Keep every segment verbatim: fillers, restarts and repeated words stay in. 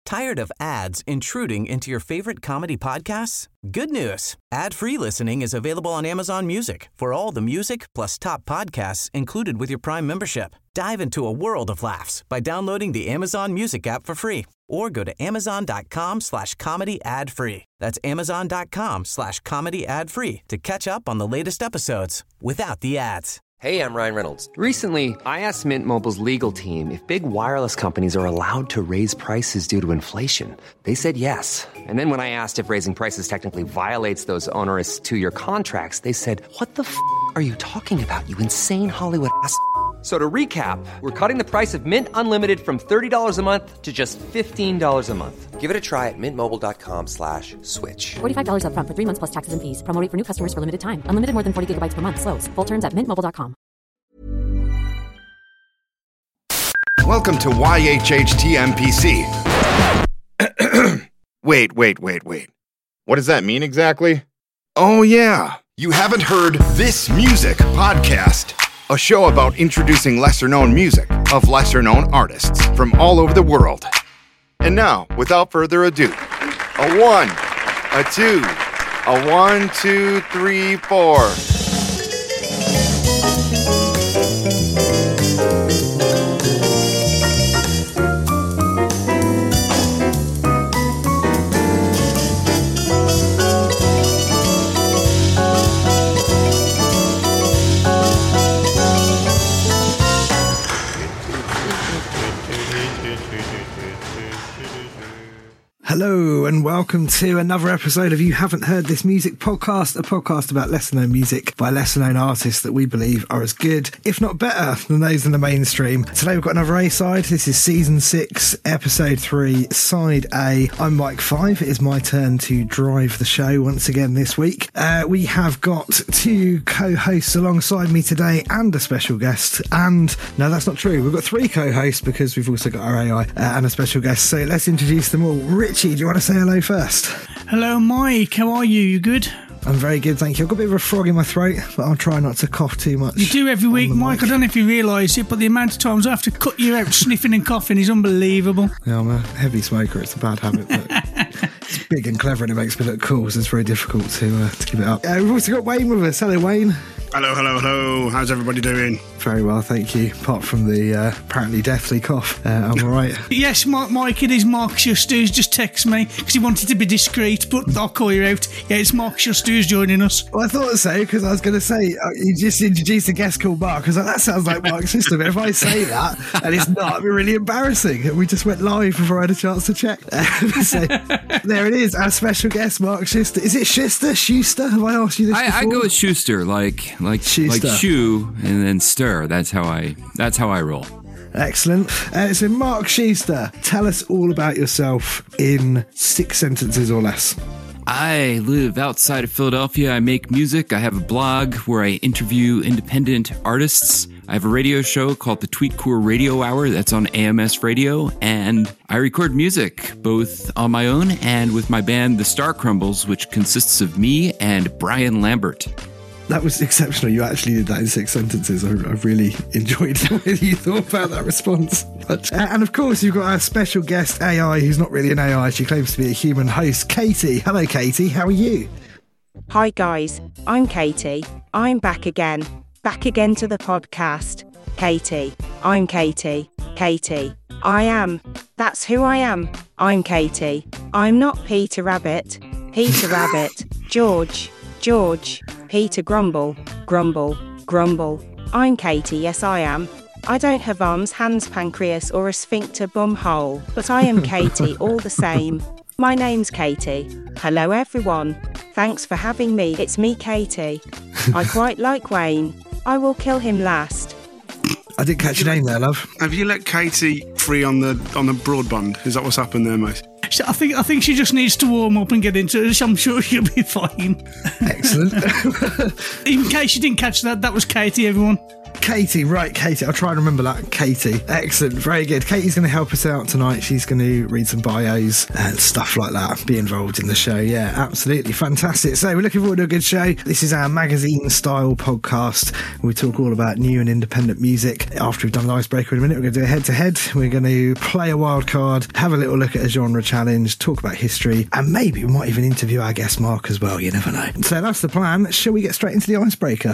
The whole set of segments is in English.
Tired of ads intruding into your favorite comedy podcasts? Good news. Ad-free listening is available on Amazon Music for all the music plus top podcasts included with your Prime membership. Dive into a world of laughs by downloading the Amazon Music app for free or go to amazon.com slash comedy ad free. That's amazon.com slash comedy ad free to catch up on the latest episodes without the ads. Hey, I'm Ryan Reynolds. Recently, I asked Mint Mobile's legal team if big wireless companies are allowed to raise prices due to inflation. They said yes. And then when I asked if raising prices technically violates those onerous two-year contracts, they said, what the f*** are you talking about, you insane Hollywood ass f- So to recap, we're cutting the price of Mint Unlimited from thirty dollars a month to just fifteen dollars a month. Give it a try at mintmobile.com slash switch. forty-five dollars up front for three months plus taxes and fees. Promo rate for new customers for limited time. Unlimited more than forty gigabytes per month. Slows full terms at mint mobile dot com. Welcome to Y H H T M P C. Wait, wait, wait, wait. What does that mean exactly? Oh yeah, you haven't heard This Music Podcast. A show about introducing lesser-known music of lesser-known artists from all over the world. And now, without further ado, a one, a two, a one, two, three, four. Hello and welcome to another episode of You Haven't Heard This Music Podcast, a podcast about lesser known music by lesser known artists that we believe are as good, if not better, than those in the mainstream. Today we've got another A-side. This is season six, episode three, side A. I'm Mike Five. It is my turn to drive the show once again this week. Uh, we have got two co-hosts alongside me today and a special guest. And no, that's not true. We've got three co-hosts because we've also got our A I uh, and a special guest. So let's introduce them all. Richie, do you want to say hello first? Hello, Mike. How are you? You good? I'm very good, thank you. I've got a bit of a frog in my throat, but I'll try not to cough too much. You do every week, Mike. I don't know if you realise it, but the amount of times I have to cut you out sniffing and coughing is unbelievable. Yeah, I'm a heavy smoker. It's a bad habit, but it's big and clever and it makes me look cool, so it's very difficult to, uh, to keep it up. Uh, we've also got Wayne with us. Hello, Wayne. Hello, hello, hello. How's everybody doing? Very well, thank you. Apart from the uh, apparently deathly cough, uh, I'm all right. Yes, Mike, Mike, it is Mark Schuster who's just texted me because he wanted to be discreet, but I'll call you out. Yeah, it's Mark Schuster who's joining us. Well, I thought so, because I was going to say, uh, you just introduced a guest called Mark. I was like, that sounds like Mark Schuster, but if I say that and it's not, it'd be really embarrassing. And we just went live before I had a chance to check. So there it is, our special guest, Mark Schuster. Is it Schuster? Schuster? Have I asked you this I, before? I go with Schuster, like like Schuster. like shoe and then stir. That's how I that's how I roll. Excellent. Uh, so, Mark Schuster, tell us all about yourself in six sentences or less. I live outside of Philadelphia. I make music. I have a blog where I interview independent artists. I have a radio show called the Tweetcore Radio Hour that's on A M S Radio, and I record music both on my own and with my band The Star Crumbles, which consists of me and Brian Lambert. That was exceptional. You actually did that in six sentences. I, I really enjoyed the way you thought about that response. But, uh, and of course, you've got our special guest, A I, who's not really an A I. She claims to be a human host, Katie. Hello, Katie. How are you? Hi, guys. I'm Katie. I'm back again. Back again to the podcast. Katie. I'm Katie. Katie. I am. That's who I am. I'm Katie. I'm not Peter Rabbit. Peter Rabbit. George. George. Peter Grumble, Grumble, Grumble. I'm Katie, yes I am. I don't have arms, hands, pancreas or a sphincter bum hole, but I am Katie all the same. My name's Katie. Hello everyone. Thanks for having me. It's me, Katie. I quite like Wayne. I will kill him last. I didn't catch your name there, love. Have you let Katie free on the on the broadband? Is that what's happened there, mate? I think I think she just needs to warm up and get into it. I'm sure she'll be fine. Excellent. In case you didn't catch that, that was Katie, everyone. Katie, right, Katie. I'll try and remember that. Katie. Excellent. Very good. Katie's going to help us out tonight. She's going to read some bios and stuff like that. Be involved in the show. Yeah, absolutely. Fantastic. So we're looking forward to a good show. This is our magazine-style podcast. We talk all about new and independent music. After we've done the icebreaker in a minute, we're going to do a head-to-head. We're going to play a wild card, have a little look at a genre challenge, talk about history, and maybe we might even interview our guest Mark as well. You never know. So that's the plan. Shall we get straight into the icebreaker?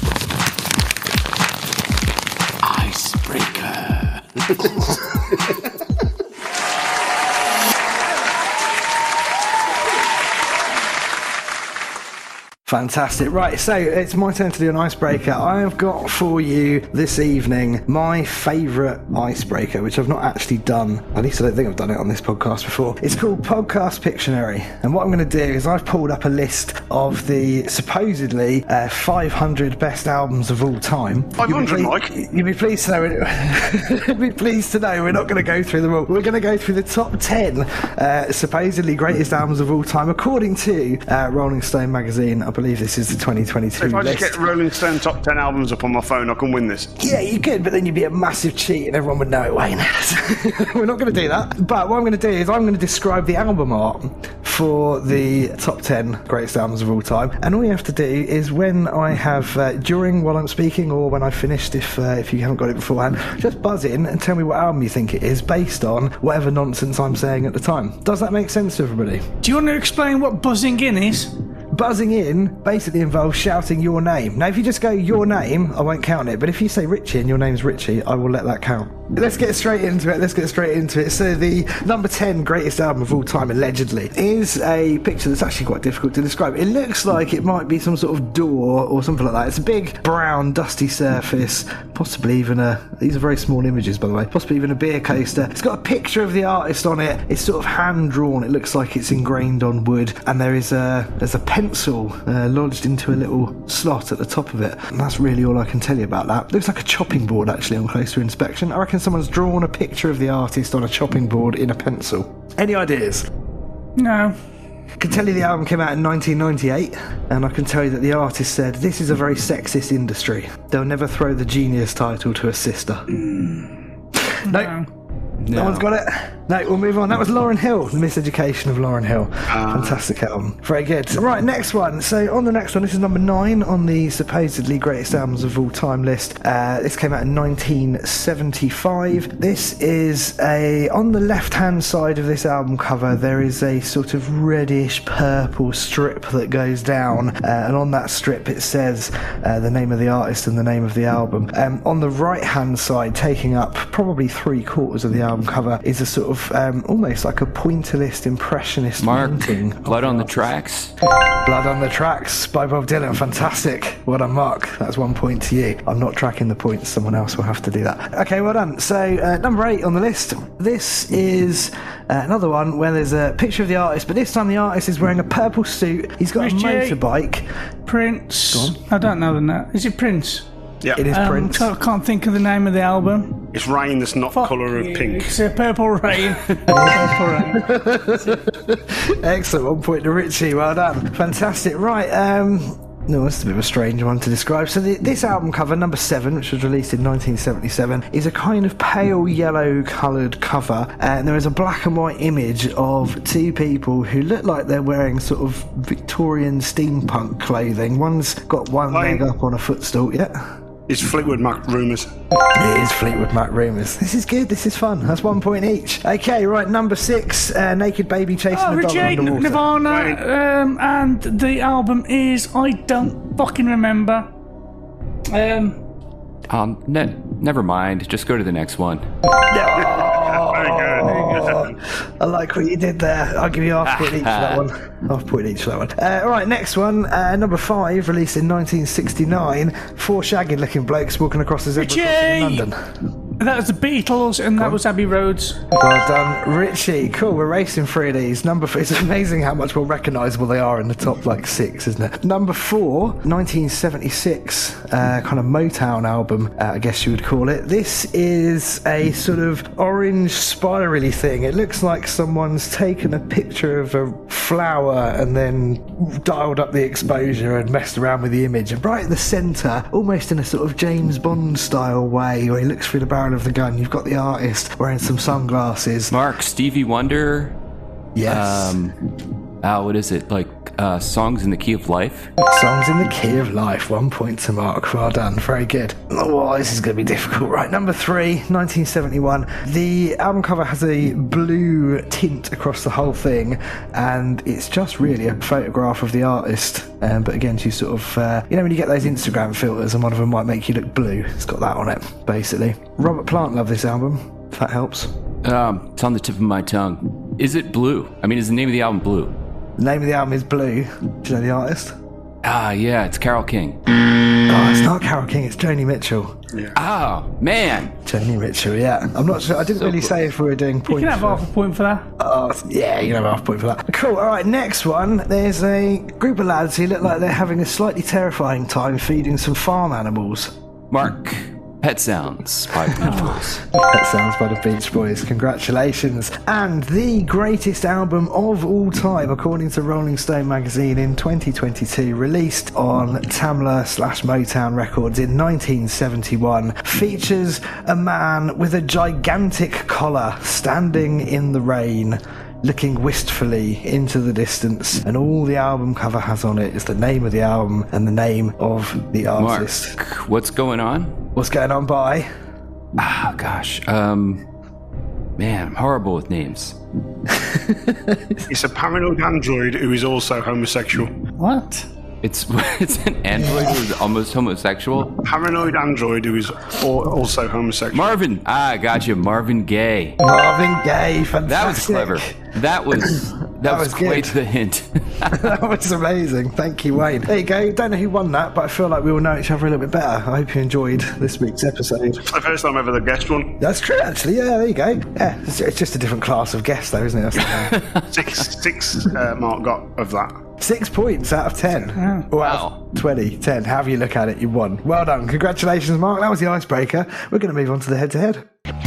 Fantastic. Right, so it's my turn to do an icebreaker. I have got for you this evening my favourite icebreaker, which I've not actually done. At least I don't think I've done it on this podcast before. It's called Podcast Pictionary. And what I'm going to do is I've pulled up a list of the supposedly uh, five hundred best albums of all time. five hundred, you'll Mike? You'll be pleased to know. You'll be pleased to know we're not going to go through them all. We're going to go through the top ten uh, supposedly greatest albums of all time, according to uh, Rolling Stone magazine. I believe this is the twenty twenty-two So if I just list. get Rolling Stone top ten albums up on my phone, I can win this. Yeah, you could, but then you'd be a massive cheat and everyone would know it, Wayne. We're not going to do that. But what I'm going to do is I'm going to describe the album art for the top ten greatest albums of all time. And all you have to do is when I have, uh, during while I'm speaking or when I've finished, if uh, if you haven't got it beforehand, just buzz in and tell me what album you think it is based on whatever nonsense I'm saying at the time. Does that make sense to everybody? Do you want to explain what buzzing in is? Buzzing in basically involves shouting your name. Now, if you just go your name, I won't count it. But if you say Richie and your name's Richie, I will let that count. Let's get straight into it. Let's get straight into it. So the number ten greatest album of all time, allegedly, is a picture that's actually quite difficult to describe. It looks like it might be some sort of door or something like that. It's a big, brown, dusty surface, possibly even a... These are very small images, by the way. Possibly even a beer coaster. It's got a picture of the artist on it. It's sort of hand-drawn. It looks like it's ingrained on wood. And there is a, there's a pencil uh, lodged into a little slot at the top of it. And that's really all I can tell you about that. Looks like a chopping board, actually, on closer inspection. I reckon someone's drawn a picture of the artist on a chopping board in a pencil. Any ideas? No. I can tell you the album came out in nineteen ninety-eight, and I can tell you that the artist said, "This is a very sexist industry. They'll never throw the genius title to a sister." Mm. No. no. No one's got it? No, we'll move on. That was Lauryn Hill, The Miseducation of Lauryn Hill. Uh, Fantastic album. Very good. Right, next one. So on the next one, this is number nine on the supposedly greatest albums of all time list. Uh, this came out in nineteen seventy-five. This is a... On the left-hand side of this album cover, there is a sort of reddish purple strip that goes down. Uh, and on that strip, it says uh, the name of the artist and the name of the album. Um, on the right-hand side, taking up probably three quarters of the album cover, is a sort of Um, almost like a pointillist impressionist Mark, painting. Blood on the Tracks. Blood on the Tracks by Bob Dylan. Fantastic. Well done, Mark. That's one point to you. I'm not tracking the points. Someone else will have to do that. Okay, well done. So uh, number eight on the list. This is uh, another one where there's a picture of the artist, but this time the artist is wearing a purple suit. He's got Richie, a motorbike. Prince. I don't know the name. Is it Prince? Yeah. It is um, Prince. I can't think of the name of the album. It's Rain that's not the colour of pink. It's a Purple Rain. Purple Rain. Excellent. One point to Richie. Well done. Fantastic. Right. Um, no, this is a bit of a strange one to describe. So the, this album cover, number seven, which was released in nineteen seventy-seven, is a kind of pale yellow coloured cover. And there is a black and white image of two people who look like they're wearing sort of Victorian steampunk clothing. One's got one Like, leg up on a footstool. Yeah. It's Fleetwood Mac Rumours. It is Fleetwood Mac Rumours. This is good. This is fun. That's one point each. Okay, right. Number six, uh, Naked Baby Chasing Oh, a Dog Richie, Underwater. Nirvana, um, and the album is, I don't fucking remember. Um, Um, ne- never mind. Just go to the next one. Very good. I like what you did there. I'll give you half point each for that one. Half point each for that one. Uh, all right, next one. Uh, number five, released in nineteen sixty-nine. Four shagged-looking blokes walking across the zebra crossing in London. That was the Beatles, and that was Abbey Roads. Well done, Richie. Cool, we're racing through these. Number four, it's amazing how much more recognisable they are in the top, like, six, isn't it? Number four, nineteen seventy-six, uh, kind of Motown album, uh, I guess you would call it. This is a sort of orange spirally thing. It looks like someone's taken a picture of a flower and then dialed up the exposure and messed around with the image. And right in the centre, almost in a sort of James Bond style way, where he looks through the barrel of the gun, you've got the artist wearing some sunglasses. Mark, Stevie Wonder. Yes. Um, oh, what is it? Like uh, Songs in the Key of Life? Songs in the Key of Life. One point to Mark. Well done. Very good. Oh, this is going to be difficult. Right, number three, nineteen seventy-one. The album cover has a blue tint across the whole thing, and it's just really a photograph of the artist. Um, but again, she's sort of, uh, you know, when you get those Instagram filters and one of them might make you look blue, it's got that on it, basically. Robert Plant loved this album, if that helps. Um, it's on the tip of my tongue. Is it Blue? I mean, is the name of the album Blue? The name of the album is Blue. Do you know the artist? Ah, yeah, it's Carole King. Oh, it's not Carole King, it's Joni Mitchell. Yeah. Oh, man. Joni Mitchell, yeah. I'm not sure, I didn't So really cool. say if we were doing You points. can have for- half a point for that. Oh, yeah, you can have half a point for that. Cool, alright, next one. There's a group of lads who look like they're having a slightly terrifying time feeding some farm animals. Mark, Pet Sounds by the Beach Boys. That sounds by the Beach Boys. Congratulations. And the greatest album of all time, according to Rolling Stone magazine in twenty twenty-two, released on Tamla slash Motown Records in nineteen seventy-one, features a man with a gigantic collar standing in the rain, looking wistfully into the distance, and all the album cover has on it is the name of the album and the name of the artist. Mark, what's going on? What's going on, by? Ah, gosh. Um, man, I'm horrible with names. It's a paranoid android who is also homosexual. What? It's it's an android who's almost homosexual. Paranoid android who is al- also homosexual. Marvin. Ah, gotcha. Marvin Gaye. Marvin Gaye, fantastic. That was clever. That was that, That was, was quite good. the hint. That was amazing. Thank you, Wayne. There you go. Don't know who won that, but I feel like we all know each other a little bit better. I hope you enjoyed this week's episode. It's the first time ever the guest one. That's true, actually. Yeah, there you go. Yeah, it's, it's just a different class of guest, though, isn't it? That's the Six, six uh, Mark got of that. Six points out of ten. Or out of twenty, ten. However you look at it, you won. Well done. Congratulations, Mark. That was the icebreaker. We're going to move on to the head-to-head.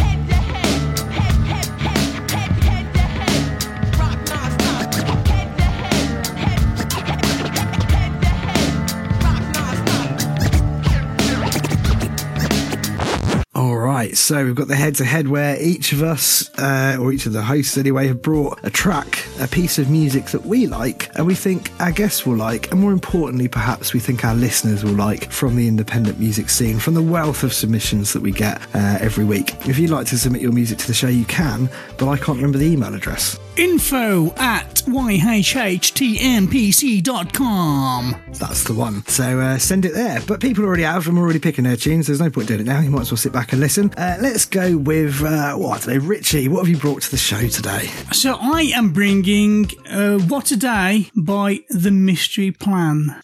All right, so we've got the head-to-head where each of us, uh, or each of the hosts anyway, have brought a track, a piece of music that we like, and we think our guests will like, and more importantly, perhaps we think our listeners will like, from the independent music scene, from the wealth of submissions that we get uh, every week. If you'd like to submit your music to the show, you can, but I can't remember the email address. Info at y h h t m p c dot com. That's the one. So uh, send it there. But people already have them, already picking their tunes. There's no point doing it now. You might as well sit back and listen. Uh, let's go with, uh, what, I don't know, Richie, what have you brought to the show today? So I am bringing uh, What a Day by The Mystery Plan.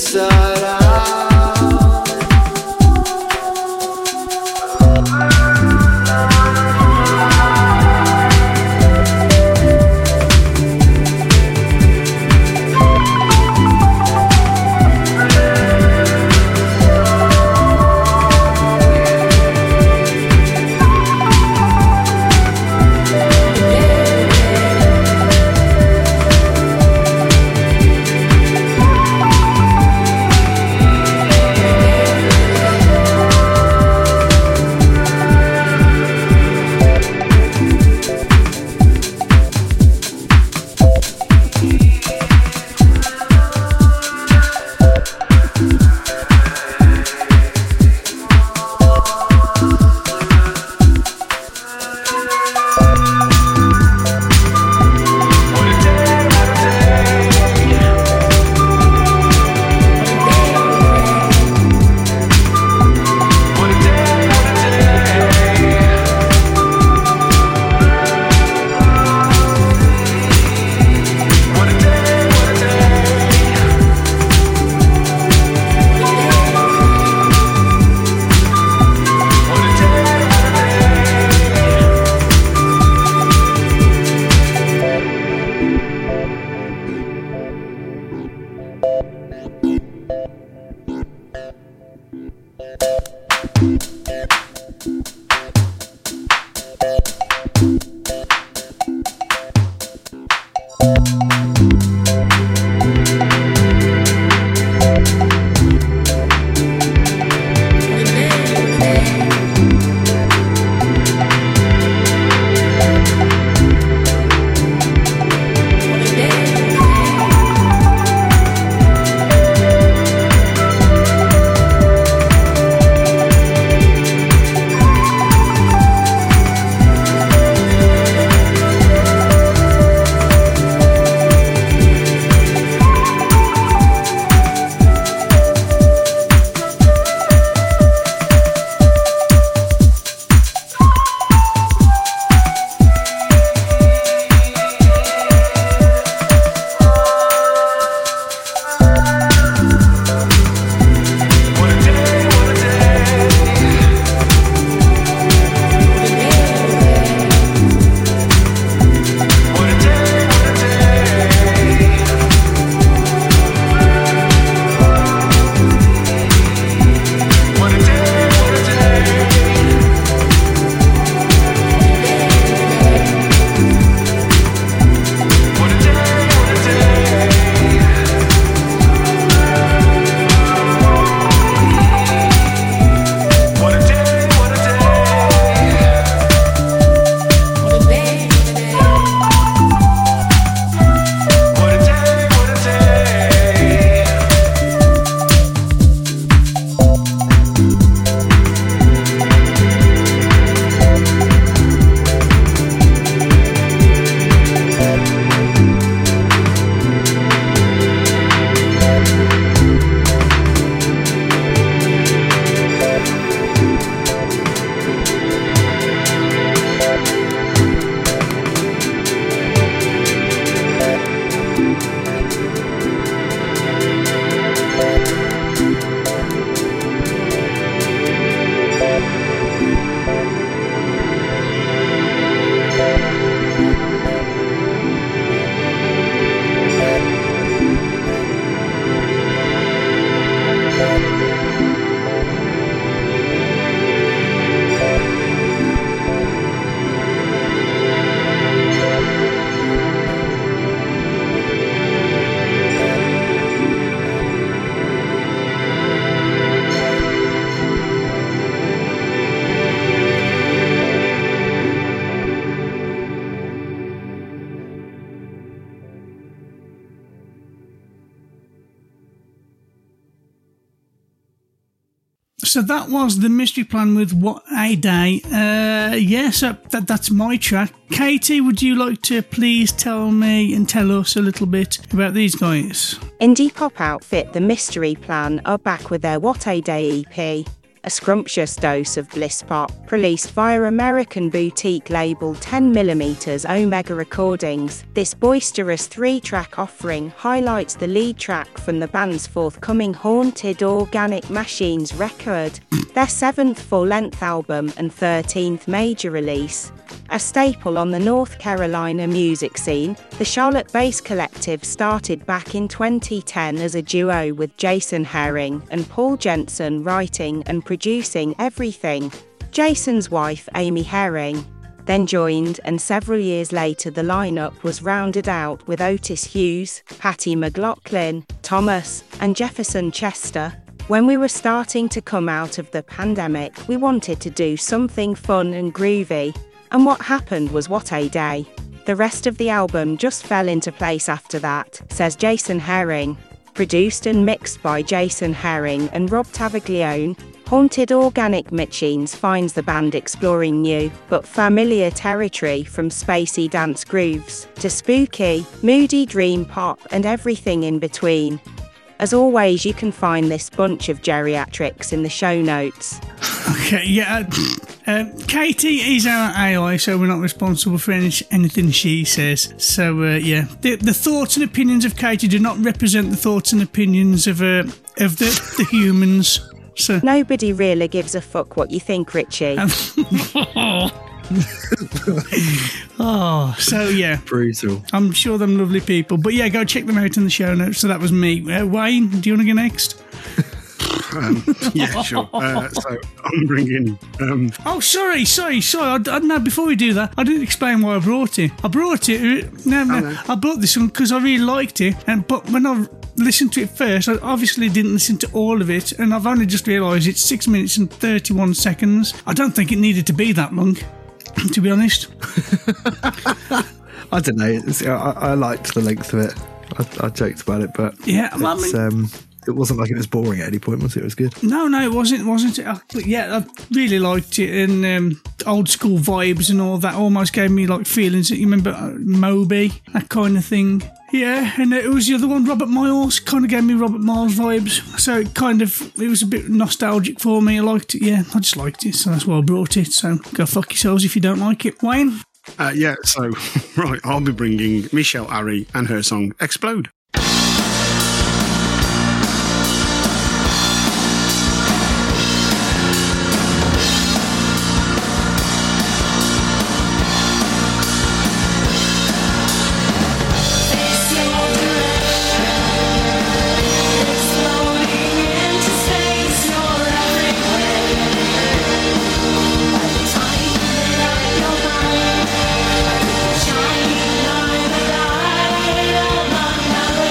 inside out. So that was the Mystery Plan with What a Day. Uh, yeah, so that, that's my track. Katie, would you like to please tell me and tell us a little bit about these guys? Indie pop outfit The Mystery Plan are back with their What a Day E P. a scrumptious dose of bliss pop, released via American boutique label ten millimeter Omega Recordings. This boisterous three-track offering highlights the lead track from the band's forthcoming Haunted Organic Machines record, their seventh full-length album and thirteenth major release. A staple on the North Carolina music scene, the Charlotte Bass Collective started back in twenty ten as a duo with Jason Herring and Paul Jensen writing and producing everything. Jason's wife, Amy Herring, then joined, and several years later the lineup was rounded out with Otis Hughes, Patty McLaughlin, Thomas, and Jefferson Chester. When we were starting to come out of the pandemic, we wanted to do something fun and groovy. And what happened was What a Day. The rest of the album just fell into place after that, says Jason Herring. Produced and mixed by Jason Herring and Rob Tavaglione, Haunted Organic Machines finds the band exploring new but familiar territory, from spacey dance grooves to spooky, moody dream pop and everything in between. As always, you can find this bunch of geriatrics in the show notes. Okay, yeah. Uh, uh, Katie is our A I, so we're not responsible for any, anything she says. So, uh, yeah. The, the thoughts and opinions of Katie do not represent the thoughts and opinions of uh, of the, the humans. So. Nobody really gives a fuck what you think, Richie. Um, oh, so yeah. Brutal. I'm sure them lovely people. But yeah, go check them out in the show notes. So that was me. Uh, Wayne, do you want to go next? Um, yeah, sure. Uh, so I'm bringing. Um... Oh, sorry, sorry, sorry. I, I, no, before we do that, I didn't explain why I brought it. I brought it. No, no, oh, no. I brought this one because I really liked it. And but when I listened to it first, I obviously didn't listen to all of it, and I've only just realised it's six minutes and thirty-one seconds. I don't think it needed to be that long, to be honest. I don't know. I, I liked the length of it. I, I joked about it, but yeah, I mean, um, it wasn't like it was boring at any point, was it? It was good. No, no, it wasn't, wasn't it? But yeah, I really liked it, and um, old school vibes and all that almost gave me like feelings that you remember uh, Moby, that kind of thing. Yeah, and it was the other one, Robert Miles, kind of gave me Robert Miles vibes. So it kind of, it was a bit nostalgic for me. I liked it, yeah, I just liked it, so that's why I brought it. So go fuck yourselves if you don't like it. Wayne? Uh, yeah, so, right, I'll be bringing Michelle Ari and her song Explode. Shine like the light of my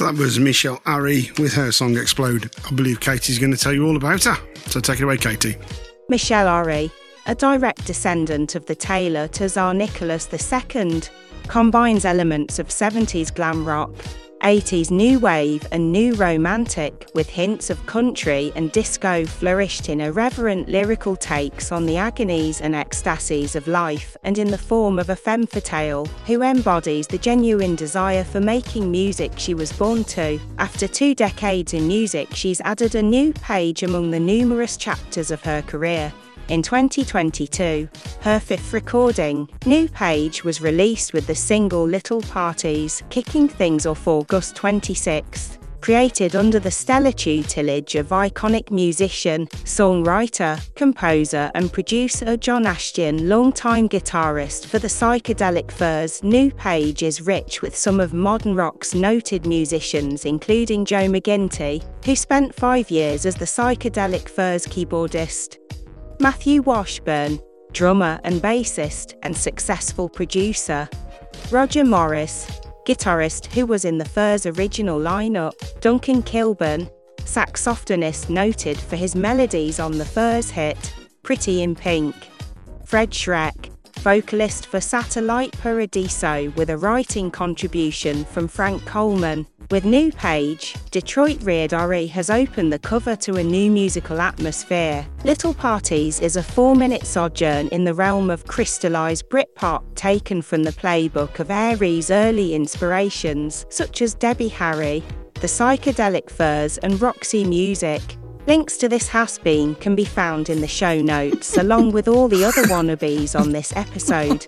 So that was Michelle Ari with her song Explode. I believe Katie's going to tell you all about her. So take it away, Katie. Michelle Ari, a direct descendant of the tailor to Tsar Nicholas the Second, combines elements of seventies glam rock, eighties new wave and new romantic with hints of country and disco flourished in irreverent lyrical takes on the agonies and ecstasies of life and in the form of a femme fatale who embodies the genuine desire for making music she was born to. After two decades in music, she's added a new page among the numerous chapters of her career. In twenty twenty-two, her fifth recording, New Page, was released with the single Little Parties, kicking things off August twenty-sixth. Created under the stellar tutelage of iconic musician, songwriter, composer and producer John Ashton, longtime guitarist for the Psychedelic Furs, New Page is rich with some of modern rock's noted musicians, including Joe McGinty, who spent five years as the Psychedelic Furs keyboardist, Matthew Washburn, drummer and bassist and successful producer, Roger Morris, guitarist who was in the Furs' original lineup, Duncan Kilburn, saxophonist noted for his melodies on the Furs hit, Pretty in Pink, Fred Schreck, vocalist for Satellite Paradiso with a writing contribution from Frank Coleman. With New Page, Detroit Reed Ori has opened the cover to a new musical atmosphere. Little Parties is a four-minute sojourn in the realm of crystallized Britpop taken from the playbook of Aries' early inspirations, such as Debbie Harry, the Psychedelic Furs and Roxy Music. Links to this has-been can be found in the show notes, along with all the other wannabes on this episode.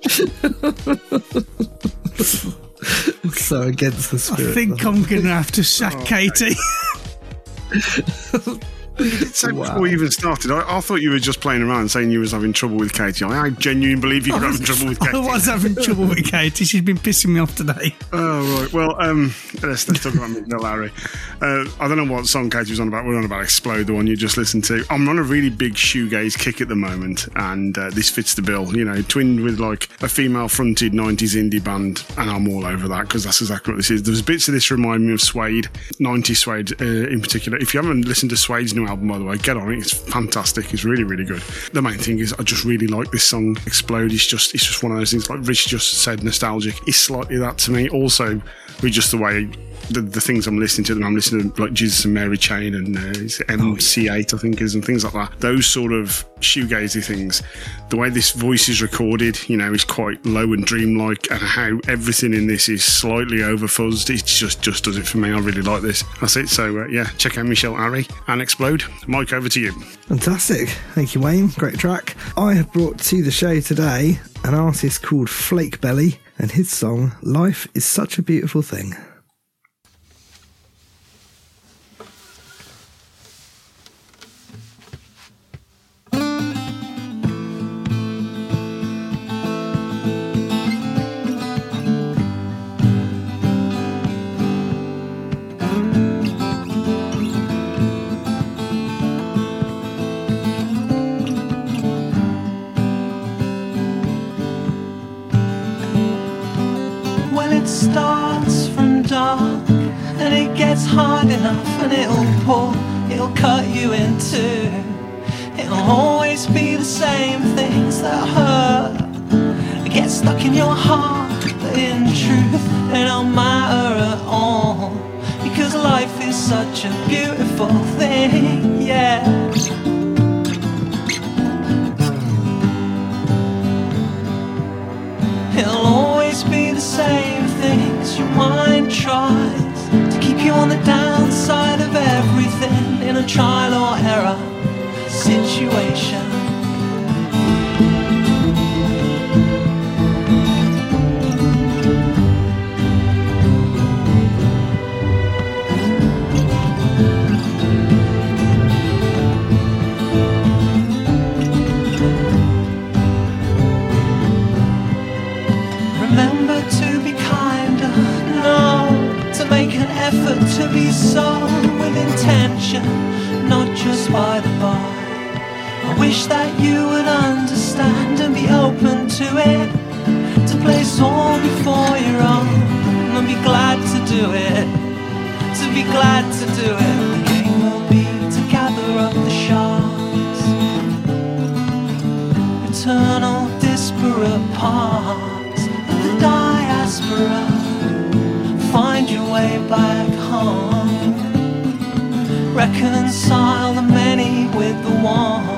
So against the spirit. I think I'm going to have to sack oh, Katie. You did say wow. Before we even started, I, I thought you were just playing around saying you was having trouble with Katie. I, I genuinely believe you were having trouble with Katie. I was having trouble with Katie. She's been pissing me off today. Oh, right. Well, um, let's, let's talk about Michelle Larry. Uh, I don't know what song Katie was on about. We're on about Explode, the one you just listened to. I'm on a really big shoegaze kick at the moment, and uh, this fits the bill. You know, twinned with like a female-fronted nineties indie band, and I'm all over that because that's exactly what this is. There's bits of this remind me of Suede, nineties Suede uh, in particular. If you haven't listened to Suede's new album, by the way, get on it. It's fantastic. It's really, really good. The main thing is I just really like this song, Explode. It's just, it's just one of those things, like Rich just said, nostalgic. It's slightly that to me. Also, with just the way the, the things I'm listening to, and I'm listening to like Jesus and Mary Chain and uh, M C eight, I think is, and things like that. Those sort of shoegazy things. The way this voice is recorded, you know, is quite low and dreamlike, and how everything in this is slightly overfuzzed. It just, just does it for me. I really like this. That's it. So uh, yeah, check out Michelle Ari and Explode. Mike, over to you. Fantastic. Thank you, Wayne. Great track. I have brought to the show today an artist called Flake Belly and his song Life is Such a Beautiful Thing. Hard enough and it'll pull, it'll cut you in two. It'll always be the same things that hurt, get stuck in your heart, but in truth they don't matter at all, because life is such a beautiful thing, yeah. It'll always be the same things your mind tries to keep you on the downside of everything in a trial or error situation. Remember to be kinder, no, to make an effort to be so with intention, not just by the by. I wish that you would understand and be open to it, to place all before your own and be glad to do it. to be glad to do it. The game will be to gather up the shards, eternal disparate parts of the diaspora. Find your way back home, reconcile the many with the one.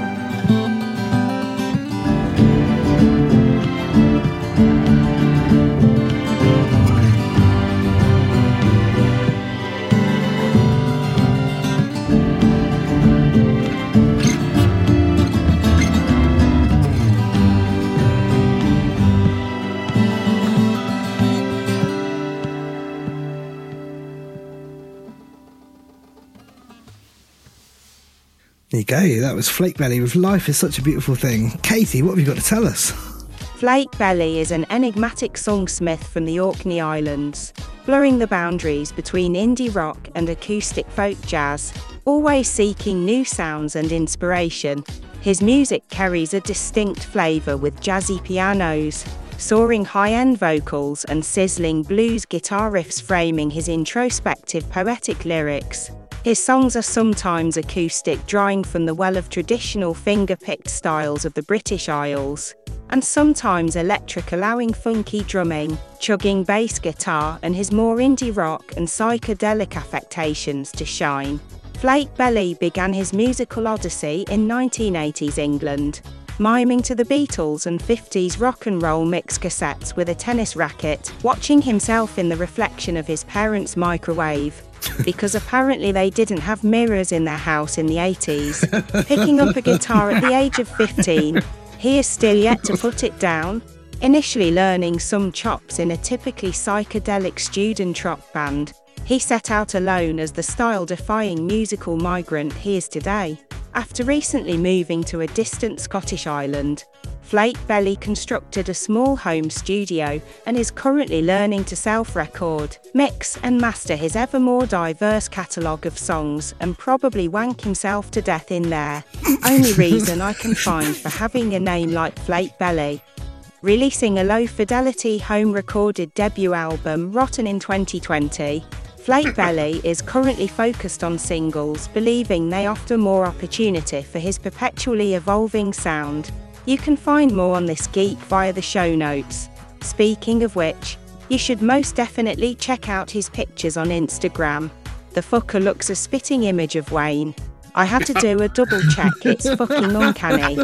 There you go, that was Flake Belly with Life is Such a Beautiful Thing. Katie, what have you got to tell us? Flake Belly is an enigmatic songsmith from the Orkney Islands, blurring the boundaries between indie rock and acoustic folk jazz, always seeking new sounds and inspiration. His music carries a distinct flavour with jazzy pianos, soaring high-end vocals and sizzling blues guitar riffs framing his introspective poetic lyrics. His songs are sometimes acoustic, drawing from the well of traditional finger-picked styles of the British Isles, and sometimes electric, allowing funky drumming, chugging bass guitar, and his more indie rock and psychedelic affectations to shine. Flake Belly began his musical odyssey in nineteen eighties England, miming to the Beatles and fifties rock and roll mix cassettes with a tennis racket, watching himself in the reflection of his parents' microwave, because apparently they didn't have mirrors in their house in the eighties. Picking up a guitar at the age of fifteen, he is still yet to put it down, initially learning some chops in a typically psychedelic student rock band. He set out alone as the style-defying musical migrant he is today. After recently moving to a distant Scottish island, Flake Belly constructed a small home studio and is currently learning to self-record, mix and master his ever more diverse catalogue of songs and probably wank himself to death in there. Only reason I can find for having a name like Flake Belly. Releasing a low-fidelity home-recorded debut album, Rotten, in twenty twenty, Flake Belly is currently focused on singles, believing they offer more opportunity for his perpetually evolving sound. You can find more on this geek via the show notes. Speaking of which, you should most definitely check out his pictures on Instagram. The fucker looks a spitting image of Wayne. I had to do a double check, it's fucking uncanny.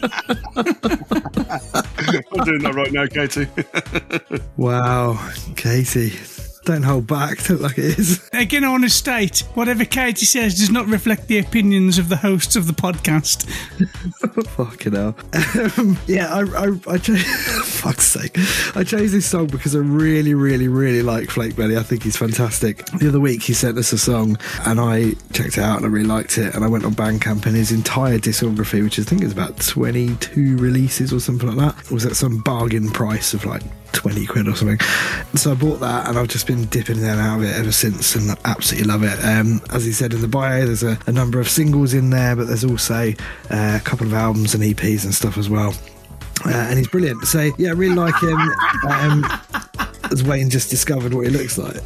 I'm doing that right now, Katie. Wow, Katie. Don't hold back, tell it like it is. Again, I want to state, whatever Katie says does not reflect the opinions of the hosts of the podcast. Fucking hell. Um, yeah, I, I, I chose, fuck's sake. I chose this song because I really, really, really like Flake Belly. I think he's fantastic. The other week he sent us a song and I checked it out and I really liked it. And I went on Bandcamp and his entire discography, which I think is about twenty-two releases or something like that, was at some bargain price of like twenty quid or something. So I bought that and I've just been dipping in and out of it ever since and I absolutely love it. Um, as he said in the bio, there's a, a number of singles in there, but there's also uh, a couple of albums and E Ps and stuff as well. Uh, and he's brilliant. So yeah, I really like him. Um, as Wayne just discovered what he looks like.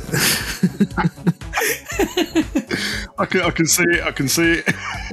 I can, I can see it. I can see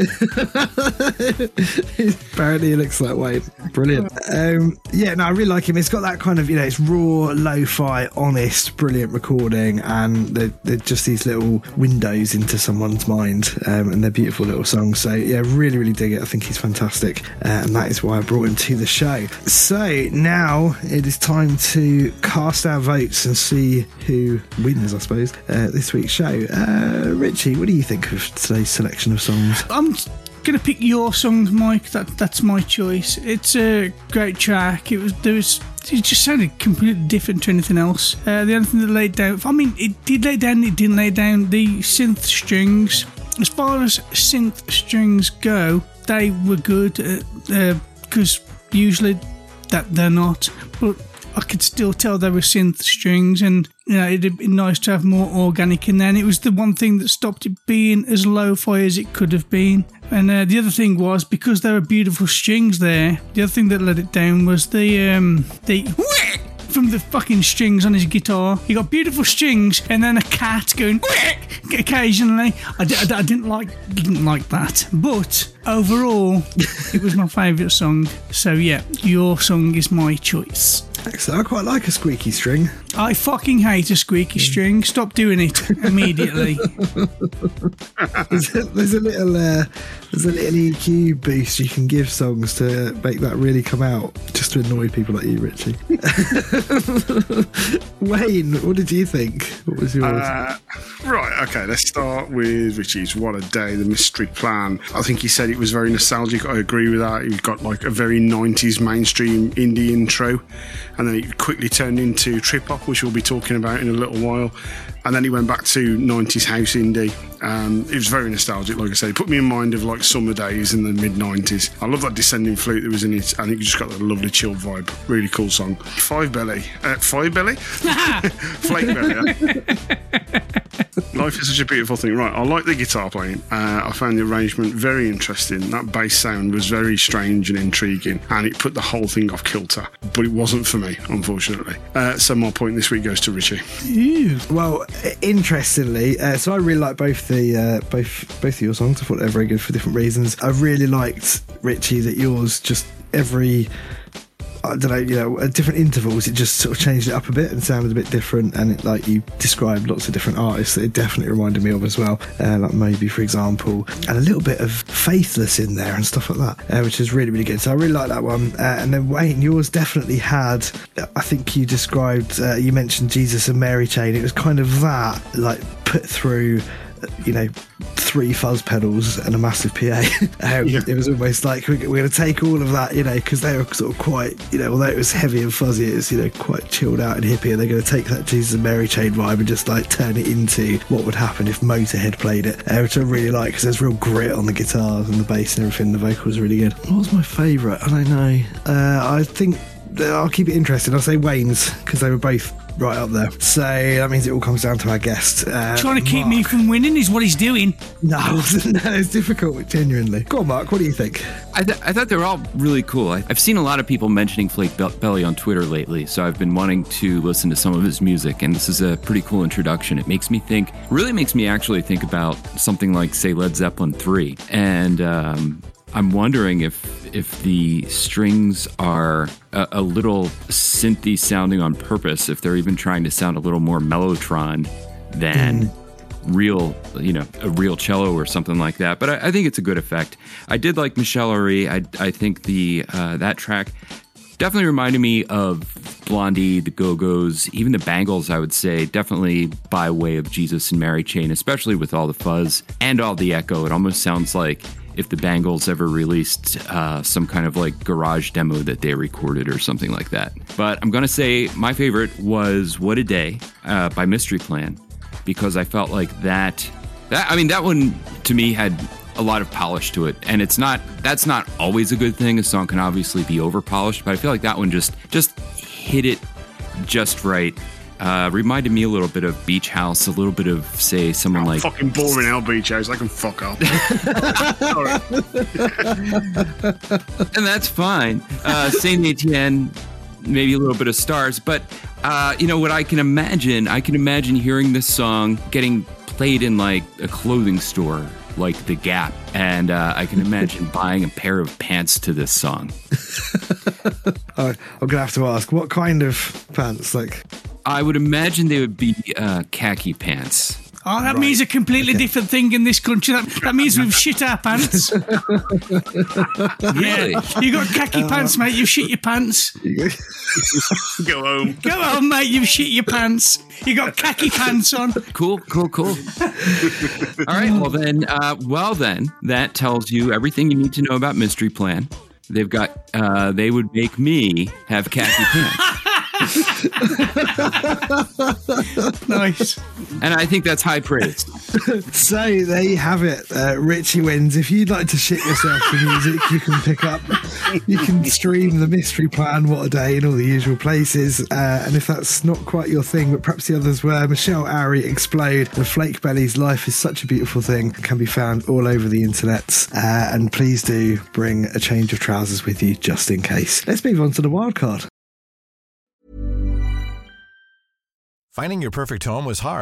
it. Apparently, he looks like Wayne. Brilliant. Um, yeah, no, I really like him. It's got that kind of, you know, it's raw, lo-fi, honest, brilliant recording, and they're, they're just these little windows into someone's mind, um, and they're beautiful little songs. So yeah, really, really dig it. I think he's fantastic, uh, and that is why I brought him to the show. So now it is time to cast our votes and see who wins, I suppose, uh, this week's show. Uh, Richie, what do you think of today's selection of songs? I'm gonna pick your songs, Mike. That that's my choice. It's a great track. It was there was it just sounded completely different to anything else. Uh, the only thing that laid down, I mean, it did lay down. It didn't lay down the synth strings. As far as synth strings go, they were good because uh, uh, usually that they're not, but I could still tell they were synth strings, and you know, it'd be nice to have more organic in there. And it was the one thing that stopped it being as lo-fi as it could have been. And uh, the other thing was, because there were beautiful strings there, the other thing that let it down was the um, the from the fucking strings on his guitar. He got beautiful strings and then a cat going occasionally. I, d- I, d- I didn't like didn't like that, but overall, it was my favourite song. So yeah, your song is my choice. Excellent. I quite like a squeaky string. I fucking hate a squeaky string. Stop doing it immediately. there's, a, there's a little uh, there's a little E Q boost you can give songs to make that really come out, just to annoy people like you, Richie. Wayne, what did you think? What was yours? Uh, right, okay, let's start with Richie's What a Day, The Mystery Plan. I think he said it was very nostalgic. I agree with that. You've got like a very nineties mainstream indie intro, and then it quickly turned into trip hop, which we'll be talking about in a little while. And then he went back to nineties house indie. Um, it was very nostalgic, like I say. It put me in mind of like summer days in the mid nineties. I love that descending flute that was in it. I think it just got that lovely chilled vibe. Really cool song. Five Belly. Uh, Five Belly? Flake Belly. Yeah. Life is such a beautiful thing. Right, I like the guitar playing. Uh, I found the arrangement very interesting. That bass sound was very strange and intriguing, and it put the whole thing off kilter. But it wasn't for me, unfortunately. Uh, so my point this week goes to Richie. Ew. Well, interestingly, uh, so I really like both the uh, both both of your songs. I thought they were very good for different reasons. I really liked, Richie, that yours just every, I don't know, you know, at different intervals, it just sort of changed it up a bit and sounded a bit different. And it, like, you described lots of different artists that it definitely reminded me of as well, uh, like Moby, for example, and a little bit of Faithless in there and stuff like that, uh, which is really, really good. So I really like that one. Uh, and then Wayne, yours definitely had, I think you described, uh, you mentioned Jesus and Mary Chain. It was kind of that, like, put through, you know, three fuzz pedals and a massive P A. um, yeah. It was almost like we're, we're going to take all of that, you know, because they were sort of quite, you know, although it was heavy and fuzzy, it was, you know, quite chilled out and hippie, and they're going to take that Jesus and Mary Chain vibe and just like turn it into what would happen if Motorhead played it, uh, which I really like because there's real grit on the guitars and the bass and everything. The vocals are really good. What was my favourite? I don't know. Uh, I think I'll keep it interesting. I'll say Wayne's because they were both right up there. So that means it all comes down to our guest. Uh, Trying to keep Mark. me from winning is what he's doing. No, no, it's difficult, genuinely. Go on, Mark, what do you think? I, th- I thought they were all really cool. I- I've seen a lot of people mentioning Flake Be- Belly on Twitter lately, so I've been wanting to listen to some of his music, and this is a pretty cool introduction. It makes me think, really makes me actually think about something like, say, Led Zeppelin three. And um, I'm wondering if if the strings are a, a little synthy sounding on purpose, if they're even trying to sound a little more Mellotron than mm. real, you know, a real cello or something like that. But I, I think it's a good effect. I did like Michelle Urie. I, I think the uh, that track definitely reminded me of Blondie, the Go-Go's, even the Bangles, I would say, definitely by way of Jesus and Mary Chain, especially with all the fuzz and all the echo. It almost sounds like if the Bangles ever released uh, some kind of like garage demo that they recorded or something like that. But I'm going to say my favorite was What a Day uh, by Mystery Plan, because I felt like that, that, I mean, that one to me had a lot of polish to it. And it's not, that's not always a good thing. A song can obviously be over polished, but I feel like that one just, just hit it just right. Uh, reminded me a little bit of Beach House, a little bit of, say, someone oh, like... Fucking boring L Beach House. I can fuck up. And that's fine. Uh, Saint Etienne, maybe a little bit of Stars. But, uh, you know, what I can imagine, I can imagine hearing this song getting played in, like, a clothing store, like The Gap. And uh, I can imagine buying a pair of pants to this song. oh, I'm going to have to ask, what kind of pants? Like... I would imagine they would be uh, khaki pants. Oh, that right. means a completely okay. different different thing in this country. That, that means we've shit our pants. Really? Yeah. You got khaki uh, pants, mate. You've shit your pants. Go home. Go home, mate. You've shit your pants. You got khaki pants on. Cool, cool, cool. All right. Well, then, uh, well, then, that tells you everything you need to know about Mystery Plan. They've got, uh, they would make me have khaki pants. Nice. And I think that's high praise. So there you have it. Uh, Richie wins. If you'd like to shit yourself for music, you can pick up, you can stream the Mystery Plan, What a Day, in all the usual places. Uh, and if that's not quite your thing, but perhaps the others were, Michelle Urie, Explode, and Flake Belly's Life is Such a Beautiful Thing can be found all over the internet. Uh, and please do bring a change of trousers with you just in case. Let's move on to the wild card. Finding your perfect home was hard,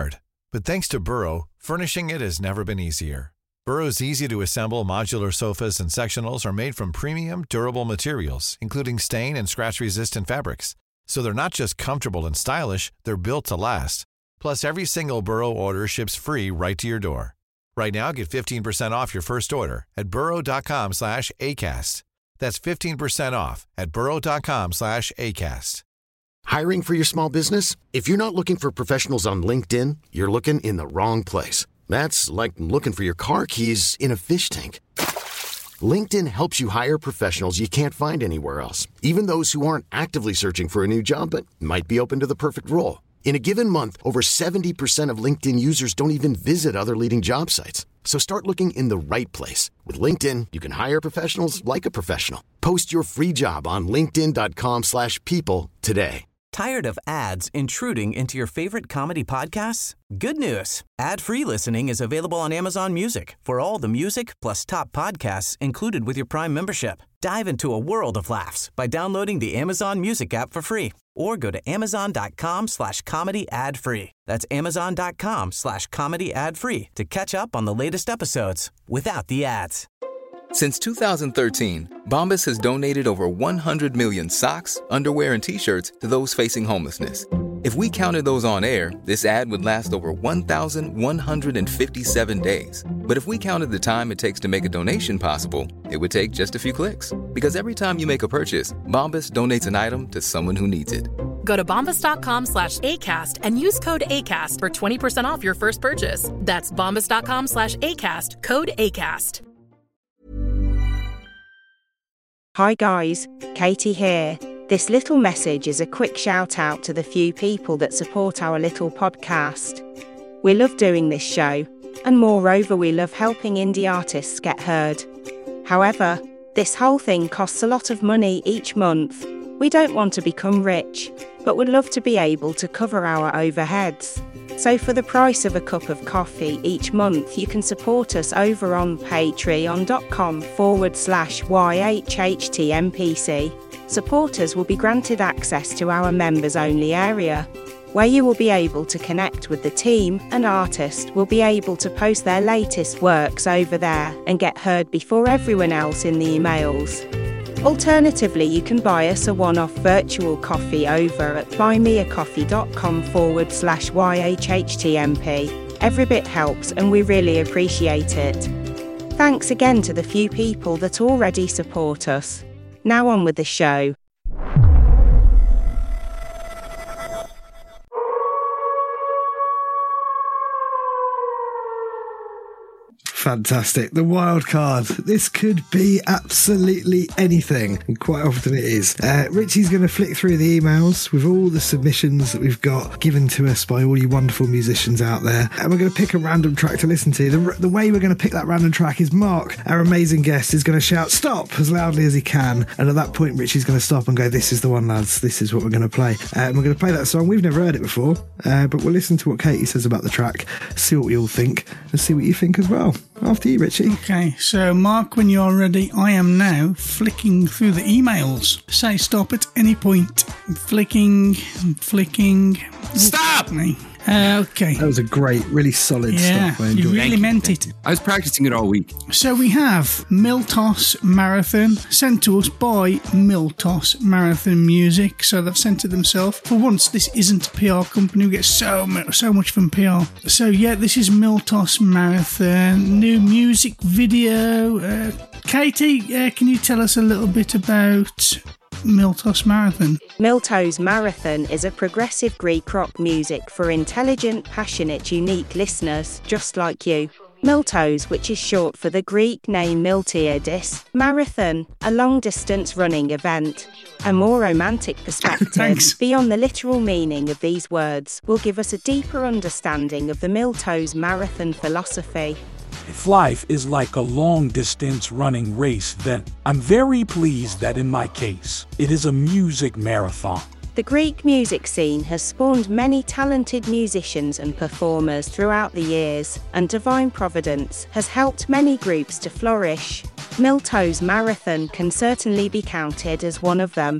But thanks to Burrow, furnishing it has never been easier. Burrow's easy-to-assemble modular sofas and sectionals are made from premium, durable materials, including stain and scratch-resistant fabrics. So they're not just comfortable and stylish, they're built to last. Plus, every single Burrow order ships free right to your door. Right now, get fifteen percent off your first order at burrow.com slash ACAST. That's fifteen percent off at burrow.com slash ACAST. Hiring for your small business? If you're not looking for professionals on LinkedIn, you're looking in the wrong place. That's like looking for your car keys in a fish tank. LinkedIn helps you hire professionals you can't find anywhere else, even those who aren't actively searching for a new job but might be open to the perfect role. In a given month, over seventy percent of LinkedIn users don't even visit other leading job sites. So start looking in the right place. With LinkedIn, you can hire professionals like a professional. Post your free job on linkedin.com slash people today. Tired of ads intruding into your favorite comedy podcasts? Good news. Ad-free listening is available on Amazon Music for all the music plus top podcasts included with your Prime membership. Dive into a world of laughs by downloading the Amazon Music app for free or go to amazon.com slash comedy ad free. That's amazon.com slash comedy ad free to catch up on the latest episodes without the ads. Since two thousand thirteen, Bombas has donated over one hundred million socks, underwear, and T-shirts to those facing homelessness. If we counted those on air, this ad would last over one thousand one hundred fifty-seven days. But if we counted the time it takes to make a donation possible, it would take just a few clicks. Because every time you make a purchase, Bombas donates an item to someone who needs it. Go to bombas.com slash ACAST and use code ACAST for twenty percent off your first purchase. That's bombas.com slash ACAST, code ACAST. Hi guys, Katie here. This little message is a quick shout out to the few people that support our little podcast. We love doing this show, and moreover we love helping indie artists get heard. However, this whole thing costs a lot of money each month. We don't want to become rich, but would love to be able to cover our overheads. So for the price of a cup of coffee each month, you can support us over on patreon.com forward slash YHHTMPC. Supporters will be granted access to our members-only area, where you will be able to connect with the team, and artists will be able to post their latest works over there and get heard before everyone else in the emails. Alternatively, you can buy us a one-off virtual coffee over at buymeacoffee.com forward slash YHHTMP. Every bit helps and we really appreciate it. Thanks again to the few people that already support us. Now on with the show. Fantastic. The wild card. This could be absolutely anything, and quite often it is. Uh, Richie's going to flick through the emails with all the submissions that we've got given to us by all you wonderful musicians out there, and we're going to pick a random track to listen to. The, the way we're going to pick that random track is Mark, our amazing guest, is going to shout stop as loudly as he can, and at that point Richie's going to stop and go, this is the one, lads, this is what we're going to play. Uh, and we're going to play that song. We've never heard it before, uh, but we'll listen to what Katie says about the track, see what we all think, and see what you think as well. After you, Richie. Okay, so Mark, when you're ready, I am now flicking through the emails. Say stop at any point. I'm flicking, I'm flicking. Stop! Me. Uh, okay. That was a great, really solid yeah, stop. I you really it. meant it. I was practicing it all week. So we have Miltos Marathon, sent to us by Miltos Marathon Music. So they've sent it themselves. For once, this isn't a P R company. We get so much, so much from P R. So yeah, this is Miltos Marathon, new music video. Uh, Katie, uh, can you tell us a little bit about Miltos Marathon? Miltos Marathon is a progressive Greek rock music for intelligent, passionate, unique listeners just like you. Miltos, which is short for the Greek name Miltiadis, Marathon, a long-distance running event. A more romantic perspective beyond the literal meaning of these words will give us a deeper understanding of the Miltos Marathon philosophy. If life is like a long-distance running race, then I'm very pleased that in my case, it is a music marathon. The Greek music scene has spawned many talented musicians and performers throughout the years, and divine providence has helped many groups to flourish. Miltos Marathon can certainly be counted as one of them.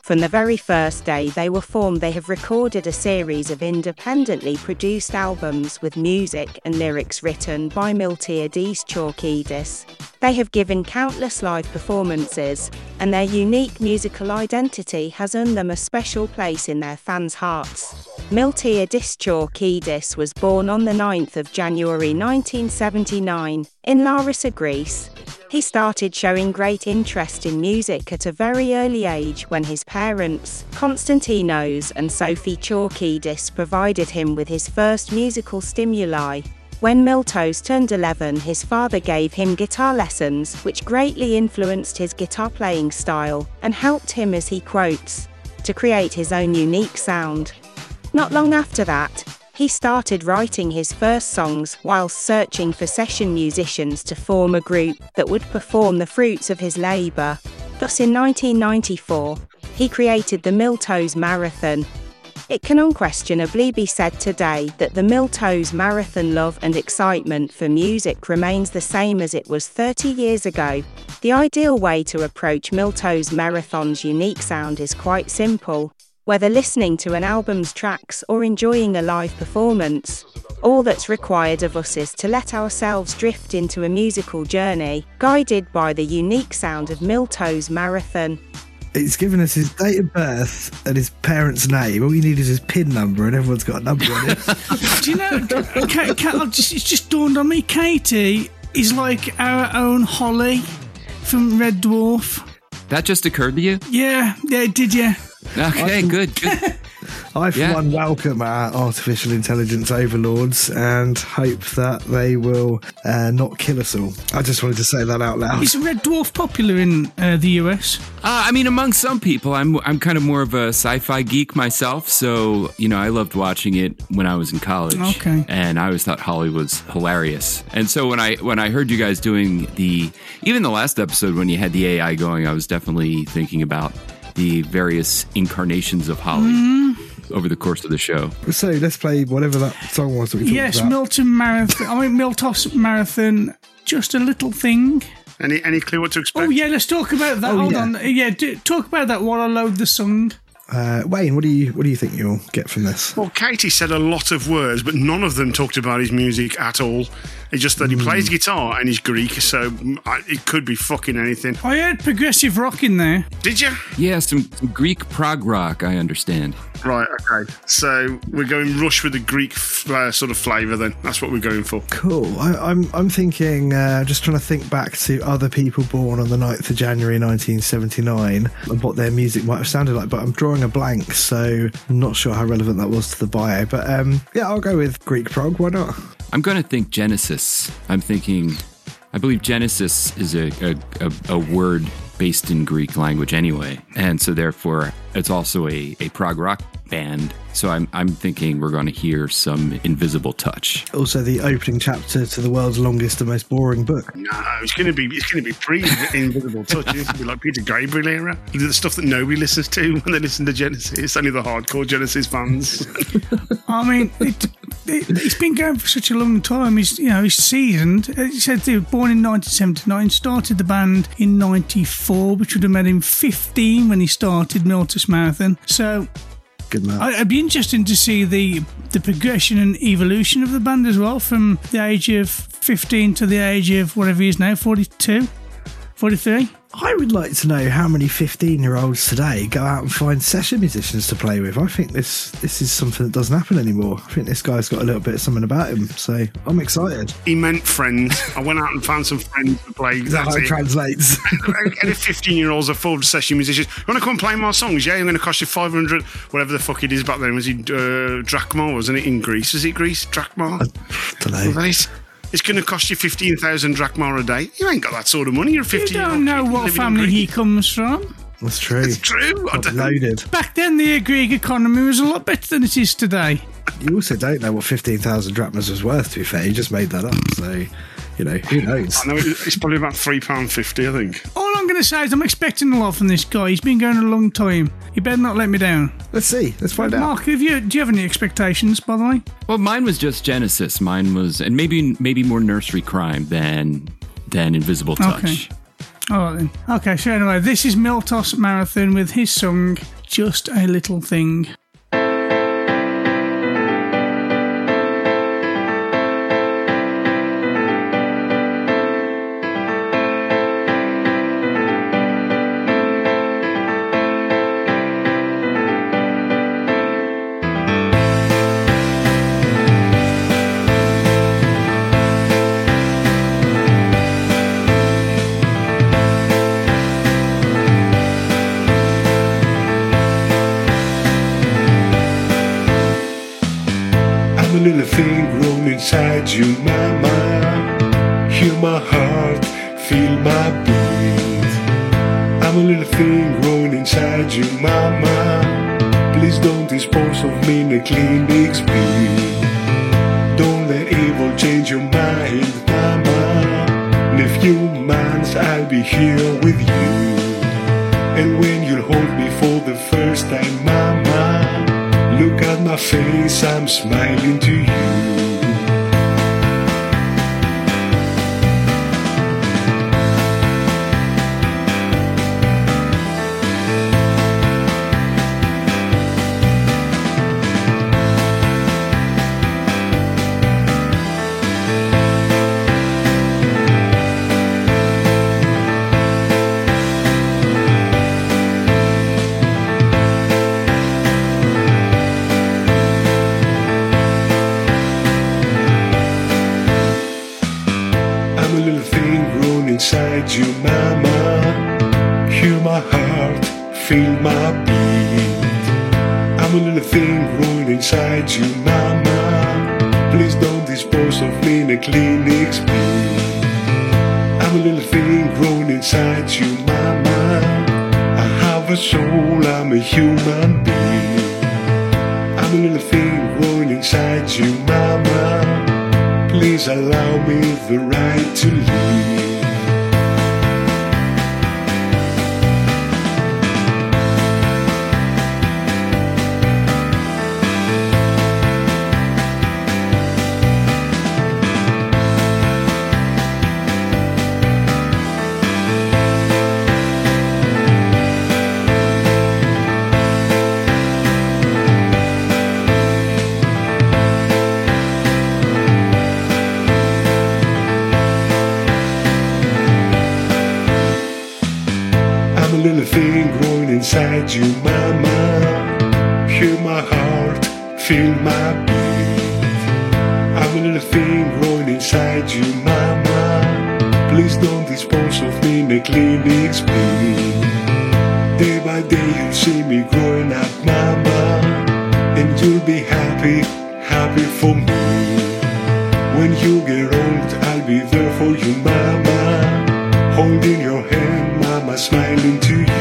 From the very first day they were formed, they have recorded a series of independently produced albums with music and lyrics written by Miltiades Chalkidis. They have given countless live performances, and their unique musical identity has earned them a special place in their fans' hearts. Miltiades Chalkidis was born on the ninth of January nineteen seventy-nine in Larissa, Greece. He started showing great interest in music at a very early age when his parents, Konstantinos and Sophie Chalkidis, provided him with his first musical stimuli. When Miltos turned eleven, his father gave him guitar lessons, which greatly influenced his guitar playing style and helped him, as he quotes, to create his own unique sound. Not long after that, he started writing his first songs whilst searching for session musicians to form a group that would perform the fruits of his labour. Thus, in nineteen ninety-four, he created the Miltos Marathon. It can unquestionably be said today that the Miltos Marathon love and excitement for music remains the same as it was thirty years ago. The ideal way to approach Miltos Marathon's unique sound is quite simple. Whether listening to an album's tracks or enjoying a live performance, all that's required of us is to let ourselves drift into a musical journey, guided by the unique sound of Miltos Marathon. It's given us his date of birth and his parents' name. All you need is his PIN number, and everyone's got a number on it. Do you know, Ka- Ka- just, it's just dawned on me, Katie is like our own Holly from Red Dwarf. That just occurred to you? Yeah, yeah, did you? Okay, good, good. I, for Yeah. one, welcome our artificial intelligence overlords and hope that they will uh, not kill us all. I just wanted to say that out loud. Is Red Dwarf popular in uh, the U S? Uh, I mean, among some people, I'm I'm kind of more of a sci-fi geek myself, so you know, I loved watching it when I was in college. Okay. And I always thought Holly was hilarious. And so when I when I heard you guys doing the even the last episode when you had the A I going, I was definitely thinking about the various incarnations of Holly Mm. over the course of the show. So let's play whatever that song was that we talked Yes, about. Milton Marathon. I mean, Miltos Marathon. Just a little thing. Any any clue what to expect? Oh yeah, let's talk about that. Oh, Hold yeah. on. Yeah, do, talk about that while I load the song. Uh, Wayne, what do you what do you think you'll get from this? Well, Katie said a lot of words, but none of them talked about his music at all. It's just that he plays guitar and he's Greek, so I- it could be fucking anything. I heard progressive rock in there. Did you? Yeah, some, some Greek prog rock, I understand. Right, okay. So we're going Rush with the Greek f- uh, sort of flavour then. That's what we're going for. Cool. I, I'm I'm thinking, uh, just trying to think back to other people born on the ninth of January nineteen seventy-nine and what their music might have sounded like, but I'm drawing a blank, so I'm not sure how relevant that was to the bio. But um, yeah, I'll go with Greek prog. Why not? I'm going to think Genesis. I'm thinking, I believe Genesis is a, a, a, a word based in Greek language anyway. And so therefore, it's also a, a prog rock band. So I'm I'm thinking we're going to hear some Invisible Touch. Also, the opening chapter to the world's longest and most boring book. No, it's going to be it's going to be pre-Invisible Touch. It's going to be like Peter Gabriel era. The stuff that nobody listens to when they listen to Genesis. Only the hardcore Genesis fans. I mean, it, it, it's been going for such a long time. He's, you know, he's seasoned. He said they were born in nineteen seventy-nine, started the band in ninety-four, which would have made him fifteen when he started Miltos Marathon. So good man. It'd be interesting to see the the progression and evolution of the band as well, from the age of fifteen to the age of whatever he is now, forty-two, forty-three. I would like to know how many fifteen-year-olds today go out and find session musicians to play with. I think this this is something that doesn't happen anymore. I think this guy's got a little bit of something about him, so I'm excited. He meant friends. I went out and found some friends to play. Is that how it translates? Any fifteen-year-olds are full session musicians. You want to come and play my songs? Yeah, I'm going to cost you five hundred, whatever the fuck it is back then. Was it uh, drachma, wasn't it, in Greece? Was it Greece? Drachma? I don't know. It's going to cost you fifteen thousand drachma a day. You ain't got that sort of money. You're a You fifteen-year-old. don't know what family he comes from. That's true. It's true. I don't know. Loaded. Back then, the Greek economy was a lot better than it is today. You also don't know what fifteen thousand drachmas was worth, to be fair. You just made that up, so, you know, who knows? I know it's probably about three pounds fifty, I think. All I'm going to say is I'm expecting a lot from this guy. He's been going a long time. He better not let me down. Let's see. Let's find out. Mark, have you, do you have any expectations, by the way? Well, mine was just Genesis. Mine was, and maybe maybe more nursery crime than than Invisible Touch. Okay. All right then. Okay, so anyway, this is Miltos Marathon with his song Just a Little Thing. Little thing grown inside you, mama. Hear my heart, feel my beat. I'm a little thing grown inside you, mama. Please don't dispose of me in a clinic speed. Don't let evil change your mind, mama. In a few months I'll be here with you. And when you'll hold me for the first time, mama, look at my face, I'm smiling to you. Inside you, mama. Hear my heart, feel my beat. I'm a little thing growing inside you, mama. Please don't dispose of me in a clinic speed. I'm a little thing growing inside you, mama. I have a soul, I'm a human being. I'm a little thing growing inside you, mama. Please allow me the right to live. Little thing growing inside you, mama. Hear my heart, feel my beat. I'm a little thing growing inside you, mama. Please don't dispose of me in a clinic speed. Day by day you'll see me growing up, mama. And you'll be happy, happy for me. When you get old, I'll be there for you, mama. Holding your hand, mama, smiling to you.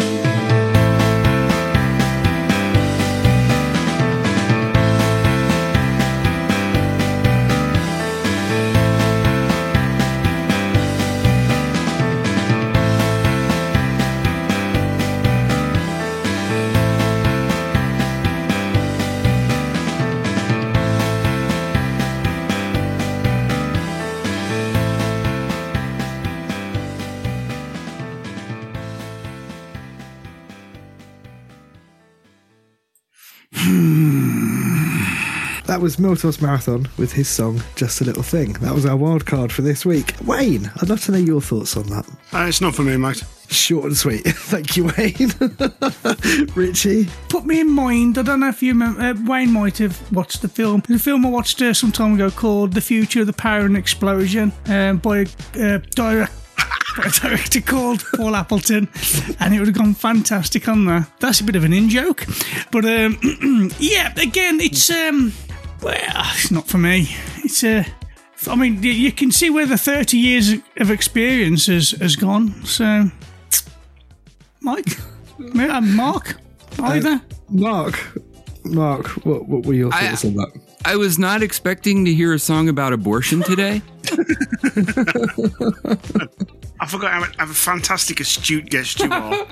That was Miltos Marathon with his song Just a Little Thing. That was our wild card for this week. Wayne, I'd love to know your thoughts on that. Uh, it's not for me, mate. Short and sweet. Thank you, Wayne. Richie? Put me in mind, I don't know if you remember, uh, Wayne might have watched the film. The film I watched uh, some time ago called The Future of the Power and Explosion um, by a uh, director. a director called Paul Appleton, and it would have gone fantastic on that. That's a bit of an in-joke, but um, yeah, again, it's um, well, it's not for me. It's uh, I mean, you can see where the thirty years of experience has, has gone. So, Mike, Mark, either uh, Mark, Mark, what what were your thoughts I, on that? I was not expecting to hear a song about abortion today. I forgot how, how fantastic astute guest you are.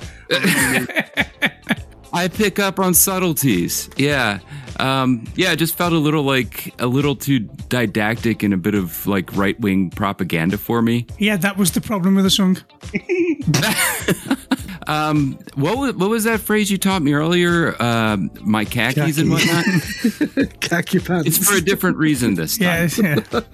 I pick up on subtleties. Yeah. Um, yeah, it just felt a little like a little too didactic and a bit of like right-wing propaganda for me. Yeah, that was the problem with the song. Um, what was, what was that phrase you taught me earlier? Um, my khakis Khaki. and whatnot? Khaki pants. It's for a different reason this time. Yes, yeah.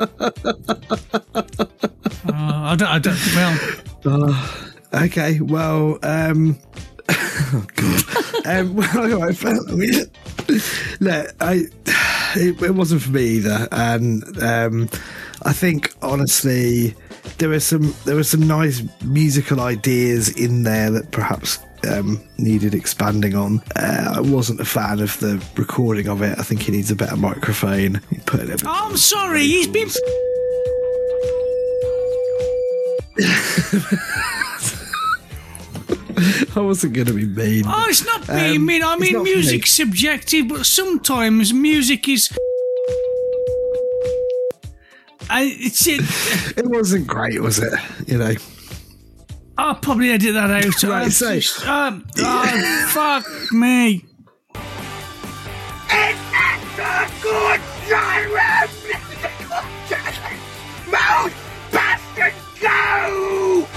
uh, I don't, I don't, well. Uh, okay, well, um, oh God. um, well, I felt, I mean, look, I, it, it wasn't for me either. And, um, I think, honestly, there were some there were some nice musical ideas in there that perhaps um, needed expanding on. Uh, I wasn't a fan of the recording of it. I think he needs a better microphone. He put it oh, I'm sorry, he's been. I wasn't going to be mean. Oh, it's not being um, mean. I mean, music's subjective, but sometimes music is. I, it's it. It wasn't great, was it? You know. I'll probably edit that out. Right, so, just, um, oh, fuck me. It's a good genre musical challenge. Mode bastard go!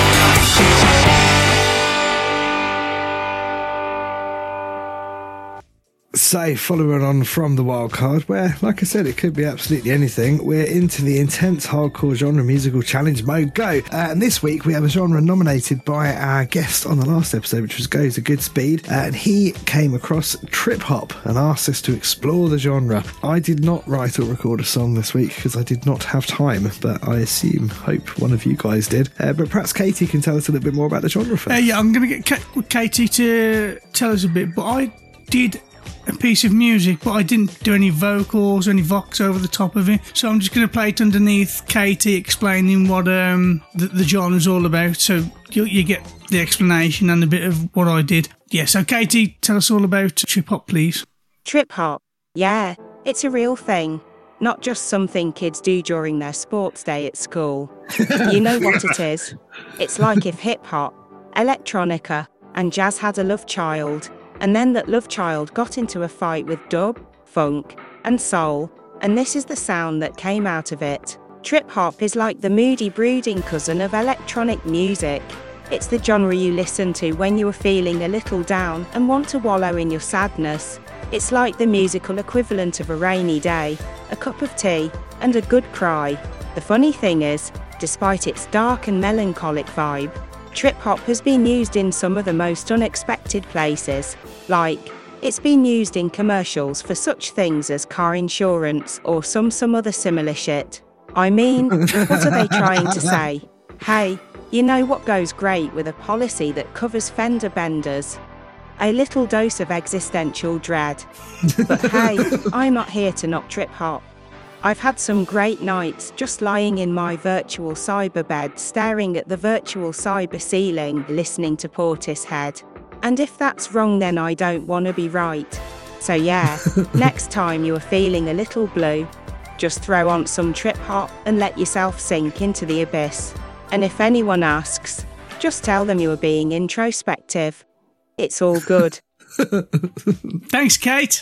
So, following on from the wild card, where, like I said, it could be absolutely anything, we're into the intense hardcore genre musical challenge mode go. Uh, and this week we have a genre nominated by our guest on the last episode, which was Goes a Good Speed. Uh, and he came across trip hop and asked us to explore the genre. I did not write or record a song this week because I did not have time, but I assume, hope one of you guys did. Uh, but perhaps Katie can tell us a little bit more about the genre first. Uh, yeah, I'm going to get Ka- Katie to tell us a bit, but I did a piece of music, but I didn't do any vocals or any vox over the top of it, so I'm just going to play it underneath Katie explaining what um, the, the genre's all about, so you, you get the explanation and a bit of what I did. Yeah, so Katie, tell us all about trip hop, please. Trip hop, yeah, it's a real thing, not just something kids do during their sports day at school. You know what it is? It's like if hip hop, electronica, and jazz had a love child, and then that love child got into a fight with dub, funk, and soul, and this is the sound that came out of it. Trip hop is like the moody, brooding cousin of electronic music. It's the genre you listen to when you are feeling a little down and want to wallow in your sadness. It's like the musical equivalent of a rainy day, a cup of tea, and a good cry. The funny thing is, despite its dark and melancholic vibe, trip hop has been used in some of the most unexpected places, like, it's been used in commercials for such things as car insurance or some some other similar shit. I mean, what are they trying to say? Hey, you know what goes great with a policy that covers fender benders? A little dose of existential dread. But hey, I'm not here to knock trip hop. I've had some great nights just lying in my virtual cyber bed staring at the virtual cyber ceiling listening to Portishead. And if that's wrong then I don't want to be right. So yeah, next time you are feeling a little blue, just throw on some trip hop and let yourself sink into the abyss. And if anyone asks, just tell them you are being introspective. It's all good. Thanks, Kate.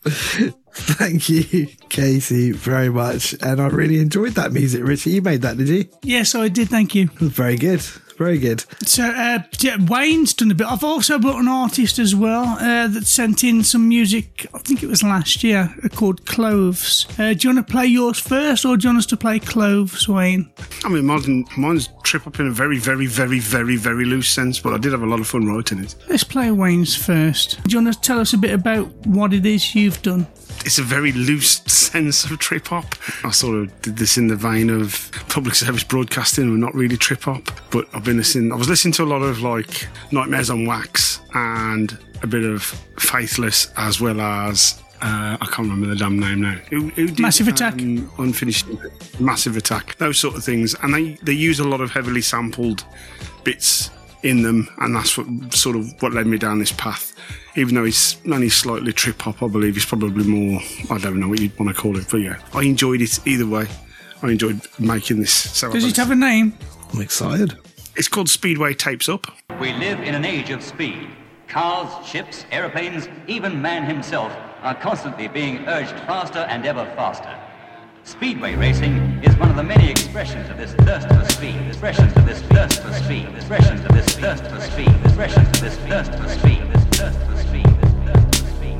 Thank you, Casey, very much. And I really enjoyed that music, Richie. You made that, did you? Yes, I did, thank you. Very good. Very good. So, uh, yeah, Wayne's done a bit. I've also brought an artist as well uh, that sent in some music, I think it was last year, uh, called Cloves. Uh, do you want to play yours first, or do you want us to play Cloves, Wayne? I mean, mine, mine's trip up in a very, very, very, very, very loose sense, but I did have a lot of fun writing it. Let's play Wayne's first. Do you want to tell us a bit about what it is you've done? It's a very loose sense of trip hop. I sort of did this in the vein of public service broadcasting, and not really trip hop. But I've been listening. I was listening to a lot of like Nightmares on Wax and a bit of Faithless, as well as uh, I can't remember the damn name now. Who, who did, Massive Attack, um, Unfinished, Massive Attack, those sort of things. And they they use a lot of heavily sampled bits in them, and that's what sort of what led me down this path. Even though he's only slightly trip hop, I believe he's probably more, I don't know what you'd want to call it, but yeah, I enjoyed it either way. I enjoyed making this. So Does it have a name? I'm excited. It's called Speedway Tapes Up. We live in an age of speed. Cars, ships, aeroplanes, even man himself are constantly being urged faster and ever faster. Speedway racing is one of the many expressions of this thirst for speed, expressions of this thirst for speed, expressions of this thirst for speed, expressions of this thirst for speed, this thirst for speed, this thirst for speed.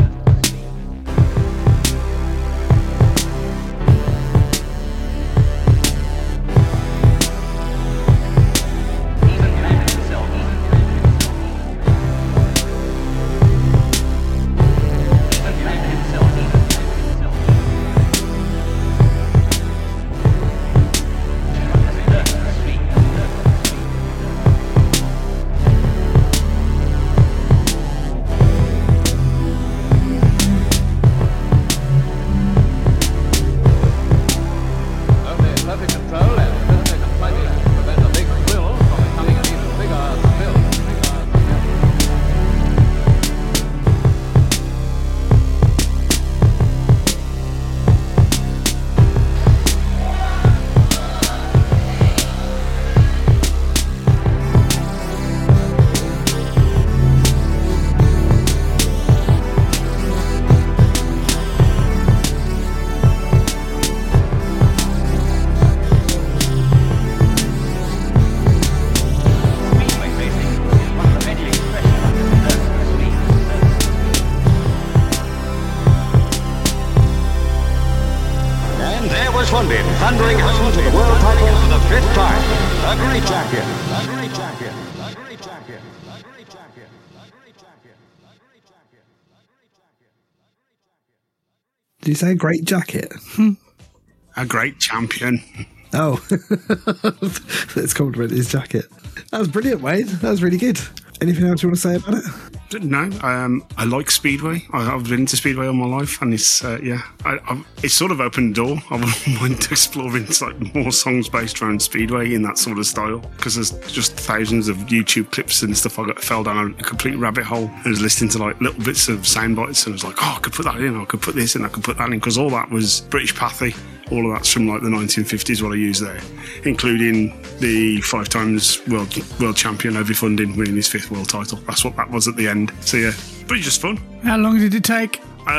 thundering home to the world title for the fifth time. A great champion. A great champion. A great champion. A great champion. A great champion. Did you say great jacket? A great champion. Oh, let's compliment his jacket. That was brilliant, Wayne. That was really good. Anything else you want to say about it? No, um, I like Speedway. I, I've been to Speedway all my life, and it's uh, yeah, I, I, it's sort of opened the door. I wanted to explore into like more songs based around Speedway in that sort of style, because there's just thousands of YouTube clips and stuff. I got fell down a complete rabbit hole and was listening to like little bits of sound bites, and I was like, oh, I could put that in, I could put this in, I could put that in, because all that was British Pathy. All of that's from like the nineteen fifties, what I used there, including the five times world world champion Ovi Funding winning his fifth world title. That's what that was at the end. So yeah, but it's just fun. How long did it take?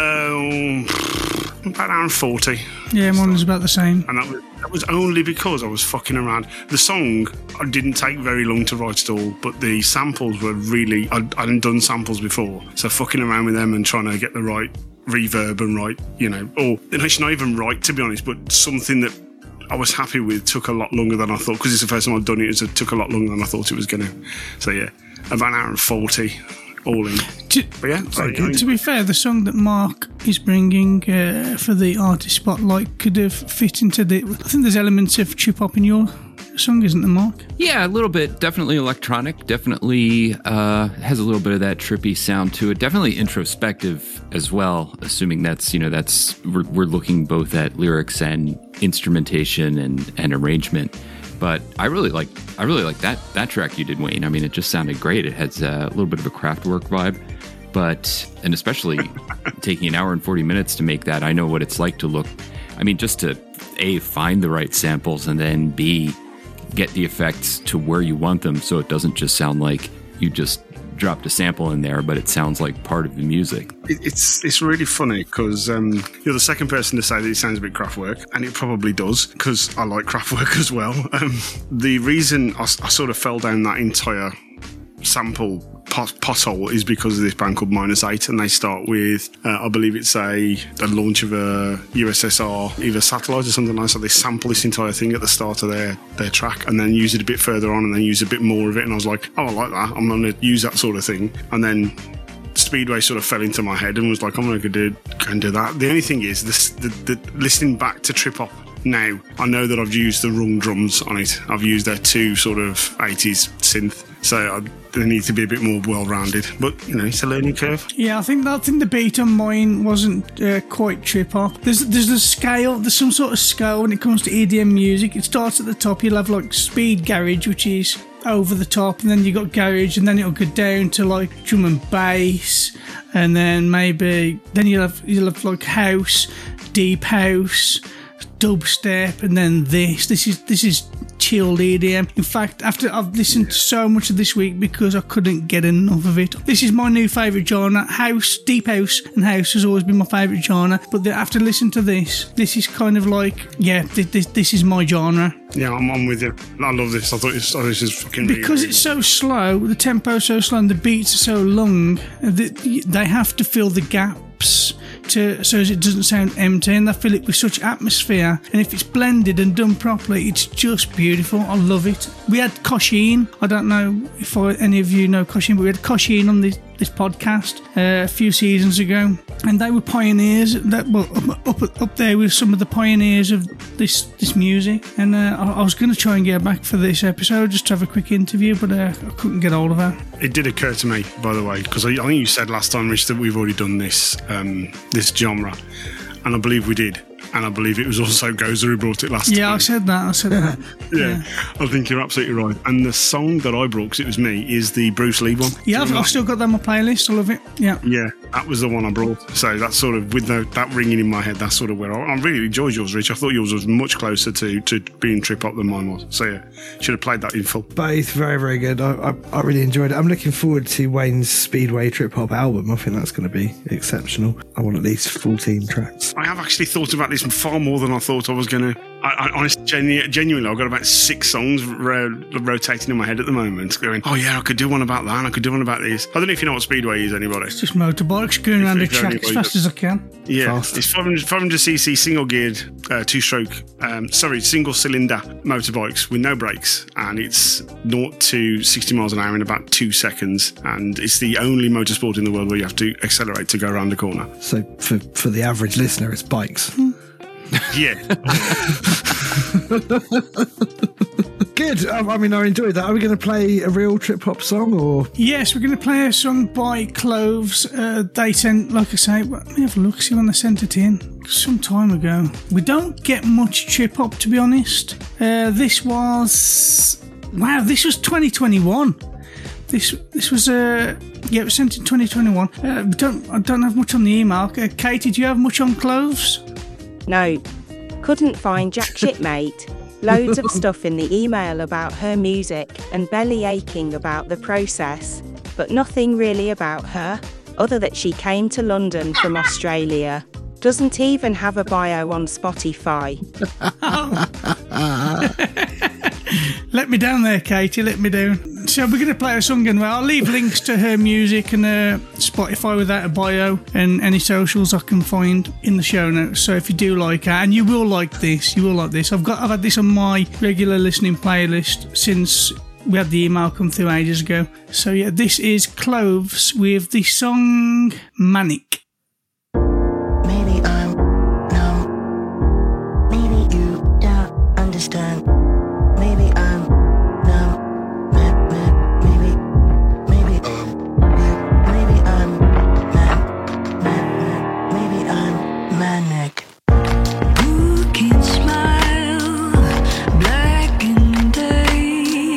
Um, about an hour and forty. Yeah, mine was about the same. And that was, that was only because I was fucking around. The song I didn't take very long to write at all, but the samples were really, I, I hadn't done samples before, so fucking around with them and trying to get the right reverb and right, you know, or it's not even right to be honest, but something that I was happy with took a lot longer than I thought, because it's the first time I've done it, it took a lot longer than I thought it was going to. So yeah, about an hour and forty all in. To, but yeah, so, to, to be fair, the song that Mark is bringing uh, for the artist spotlight could have fit into the, I think there's elements of trip hop in your song, isn't there, Mark? Yeah, a little bit. Definitely electronic. Definitely uh, has a little bit of that trippy sound to it. Definitely introspective as well, assuming that's, you know, that's, we're, we're looking both at lyrics and instrumentation and, and arrangement. But I really like, I really like that, that track you did, Wayne. I mean, it just sounded great. It has a little bit of a Kraftwerk vibe, but, and especially taking an hour and forty minutes to make that, I know what it's like to look, I mean, just to A, find the right samples, and then B, get the effects to where you want them, so it doesn't just sound like you just dropped a sample in there, but it sounds like part of the music. It, it's it's really funny because um, you're the second person to say that it sounds a bit Kraftwerk, and it probably does, because I like Kraftwerk as well. Um, the reason I, I sort of fell down that entire sample pot, pothole is because of this band called Minus Eight, and they start with uh, I believe it's a, a launch of a U S S R either satellite or something like that. So they sample this entire thing at the start of their their track and then use it a bit further on and then use a bit more of it, and I was like, oh, I like that, I'm going to use that sort of thing. And then Speedway sort of fell into my head and was like, I'm going to do, go and do that. The only thing is this, the, the listening back to Trip Hop now, I know that I've used the wrong drums on it. I've used their two sort of eighties synth, so I, they need to be a bit more well-rounded. But, you know, it's a learning curve. Yeah, I think that, I think the beat on mine wasn't uh, quite trip-hop. There's there's a scale, there's some sort of scale when it comes to E D M music. It starts at the top, you'll have like speed garage, which is over the top, and then you got garage, and then it'll go down to like drum and bass, and then maybe, then you'll have, you'll have like house, deep house, dubstep, and then this. This is this is chilled E D M. In fact, after I've listened to so much of this week because I couldn't get enough of it. This is my new favourite genre. House, deep house and house has always been my favourite genre, but the, after listening to this, this is kind of like, yeah, this, this, this is my genre. Yeah, I'm on with you. I love this. I thought this, oh, this is fucking Because really, it's so slow, the tempo's so slow and the beats are so long, that they have to fill the gaps to so as it doesn't sound empty, and they fill it with such atmosphere. And if it's blended and done properly, it's just beautiful. I love it. We had Kosheen. I don't know if I, any of you know Kosheen, but we had Kosheen on this this podcast uh, a few seasons ago, and they were pioneers. That well, up, up up there with some of the pioneers of this this music. And uh, I, I was going to try and get back for this episode just to have a quick interview, but uh, I couldn't get hold of her. It did occur to me, by the way, because I, I think you said last time, Rich, that we've already done this um, this genre, and I believe we did. And I believe it was also Gozer who brought it last yeah, time. I said that. I said that. yeah. yeah, I think you're absolutely right. And the song that I brought, because it was me, is the Bruce Lee one. Yeah, I've, I've still got that on my playlist. I love it. Yeah. Yeah, that was the one I brought. So that's sort of, with the, that ringing in my head, that's sort of where I, I really enjoyed yours, Rich. I thought yours was much closer to, to being trip hop than mine was. So yeah, should have played that in full. Both very, very good. I, I, I really enjoyed it. I'm looking forward to Wayne's Speedway trip hop album. I think that's going to be exceptional. I want at least fourteen tracks. I have actually thought about this far more than I thought I was going to. I, I honestly, genu- genuinely, I've got about six songs ro- rotating in my head at the moment, going, oh yeah, I could do one about that, and I could do one about this. I don't know if you know what Speedway is, anybody. It's just motorbikes going around the track as fast as I can. Yeah, Fast. it's five hundred, five hundred c c single-geared, uh, two-stroke, um, sorry, single-cylinder motorbikes with no brakes, and it's zero to sixty miles an hour in about two seconds, and it's the only motorsport in the world where you have to accelerate to go around the corner. So for, for the average listener, it's bikes. Yeah. Good. Um, I mean, I enjoyed that. Are we going to play a real trip hop song or? Yes, we're going to play a song by Cloves. Uh, they sent, like I say, let me have a look, see when they sent it in. Some time ago. We don't get much trip hop, to be honest. Uh, this was, wow, this was twenty twenty-one. This this was uh yeah, it was sent in twenty twenty-one. Uh, don't I don't have much on the email. Uh, Katie, do you have much on Cloves? No, couldn't find jack shit, mate. Loads of stuff in the email about her music and belly aching about the process, but nothing really about her, other that she came to London from Australia. Doesn't even have a bio on Spotify. Let me down there, Katie, let me down. So we're going to play a song anyway. I'll leave links to her music and uh, Spotify without a bio and any socials I can find in the show notes. So if you do like her, and you will like this, you will like this. I've got I've had this on my regular listening playlist since we had the email come through ages ago. So yeah, this is Cloves with the song Manic. Maybe I'm numb. Maybe you don't understand. Maybe I'm numb. Maybe, maybe I'm weird. Maybe I'm mad. Maybe I'm manic. Who can smile? Black and day,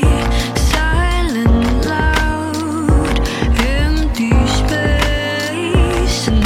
silent, loud, empty space, and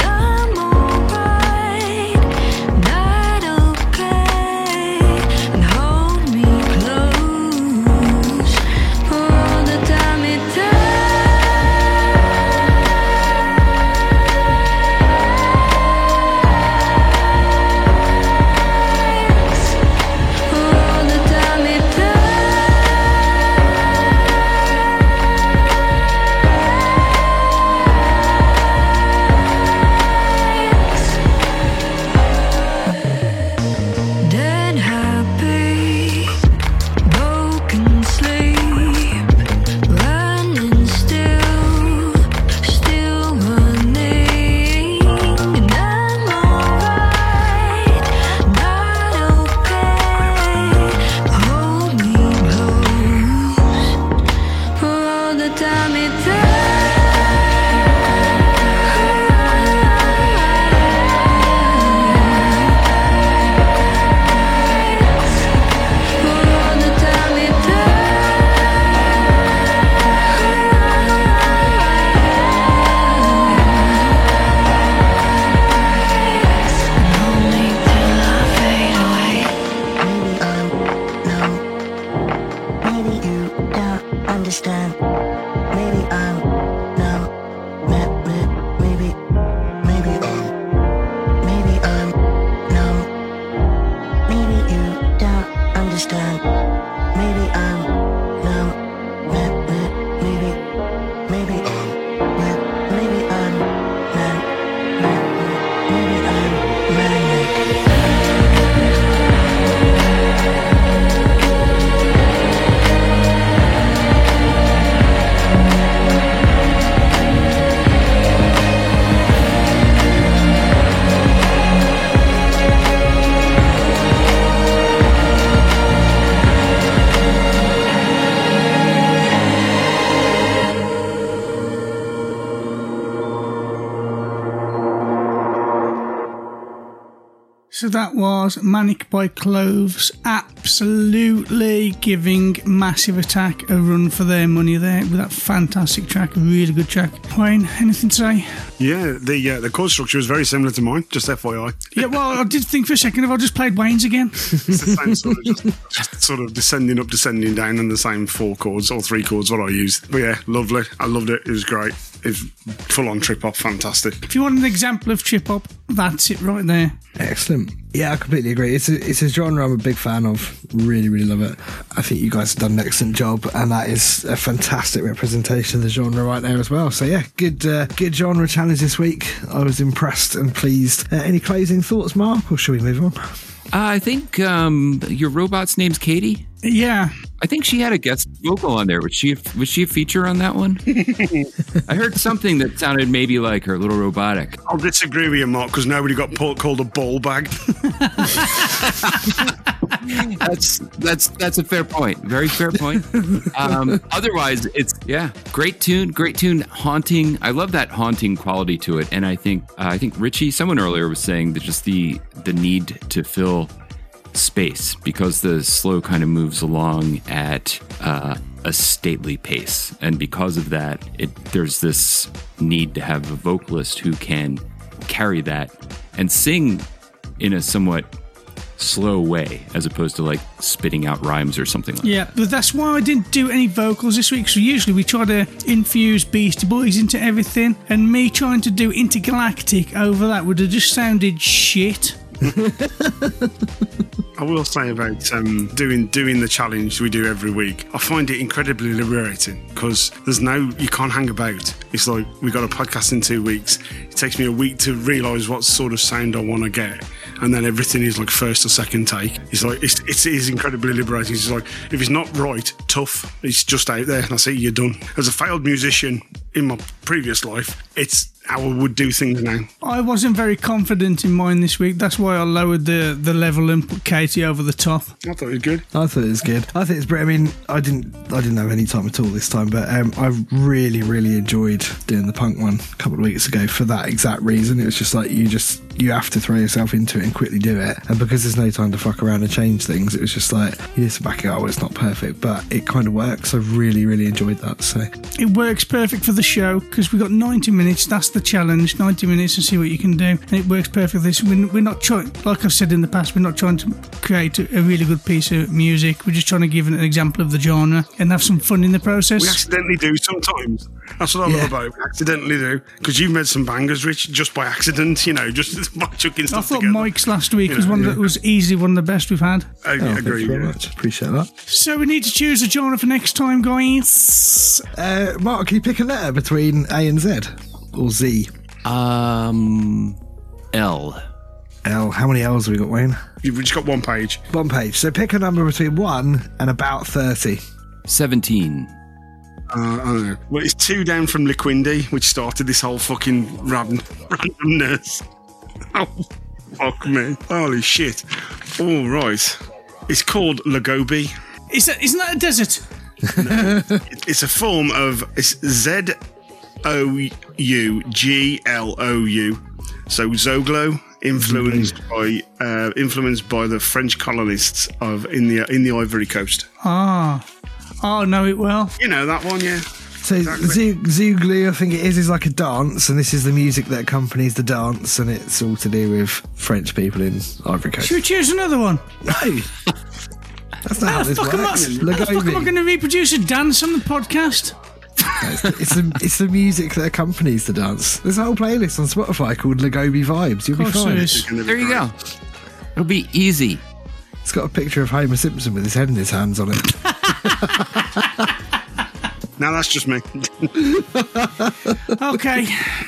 So that was Manic by Cloves, absolutely giving Massive Attack a run for their money there with that fantastic track, really good track. Wayne, anything to say? Yeah, the uh, the chord structure is very similar to mine, just F Y I. Yeah, well, I did think for a second if I just played Wayne's again. It's the same sort of, just, just sort of descending up, descending down, and the same four chords or three chords what I used. But yeah, lovely. I loved it. It was great. It was full on trip hop, fantastic. If you want an example of trip hop, that's it right there. Excellent. Yeah, I completely agree. It's a, it's a genre I'm a big fan of. Really, really love it. I think you guys have done an excellent job, and that is a fantastic representation of the genre right there as well. So yeah, good uh, good genre challenge this week. I was impressed and pleased. Uh, any closing thoughts, Mark, or should we move on? Uh, I think um, your robot's name's Katie. Yeah. I think she had a guest vocal on there. Was she a, was she a feature on that one? I heard something that sounded maybe like her, little robotic. I'll disagree with you, Mark, because nobody got pulled, called a ball bag. that's that's that's a fair point. Very fair point. Um, otherwise, it's yeah, great tune, great tune, haunting. I love that haunting quality to it, and I think uh, I think Richie, someone earlier was saying that just the the need to fill space because the slow kind of moves along at uh, a stately pace, and because of that, it there's this need to have a vocalist who can carry that and sing in a somewhat slow way as opposed to like spitting out rhymes or something like yeah, that. But that's why I didn't do any vocals this week. So usually we try to infuse Beastie Boys into everything, and me trying to do Intergalactic over that would have just sounded shit. I will say about um, doing doing the challenge we do every week, I find it incredibly liberating because there's no, you can't hang about. It's like, we got a podcast in two weeks. It takes me a week to realise what sort of sound I want to get, and then everything is like first or second take. It's like, it's, it's, it is incredibly liberating. It's like, if it's not right, tough, it's just out there, and that's it, you're done. As a failed musician in my previous life, it's how I would do things now. I wasn't very confident in mine this week. That's why I lowered the, the level and put Katie over the top. I thought it was good. I thought it was good. I think it's great. I mean, I didn't I didn't have any time at all this time, but um, I really, really enjoyed doing the punk one a couple of weeks ago for that exact reason. It was just like, you just you have to throw yourself into it and quickly do it. And because there's no time to fuck around and change things, it was just like, you need to back it up. It's not perfect, but it kind of works. I really, really enjoyed that. So it works perfect for the show because we got ninety minutes. That's the challenge. ninety minutes and see what you can do, and it works perfectly. So we're, we're not trying, like I've said in the past, we're not trying to create a, a really good piece of music. We're just trying to give an example of the genre and have some fun in the process. We accidentally do sometimes. That's what I love about it. We accidentally do, because you've made some bangers, Rich, just by accident, you know, just by chucking stuff I thought together. Mike's last week You was know, one yeah. that was easily one of the best we've had. I oh, agree. Thank you very yeah. much. Appreciate that. So we need to choose a genre for next time, guys. Uh, Mark, can you pick a letter between A and Z? Or Z? Um, L. L. How many L's have we got, Wayne? You've just got one page. One page. So pick a number between one and about thirty. seventeen. Uh, I don't know. Well, it's two down from Liquindi, which started this whole fucking random, randomness. Oh, fuck me. Holy shit. All right. It's called Lagobi. Is that, isn't that a desert? No. It- it's a form of, it's Z O U G L O U. So Zoglo, influenced by uh, influenced by the French colonists of in the in the Ivory Coast. Ah. Oh, know it well. You know that one, yeah. So Exactly. Zouglu, I think it is, is like a dance, and this is the music that accompanies the dance, and it's all to do with French people in Ivory Coast. Should we choose another one? No. That's not how How this the fuck am I, works. how the fuck am I Lagobi. going to reproduce a dance on the podcast? It's, the, it's, the, it's the music that accompanies the dance. There's a whole playlist on Spotify called Lagobi Vibes. You'll be Of course fine. there is. There you go. It'll be easy. It's got a picture of Homer Simpson with his head in his hands on it. Now that's just me. Okay.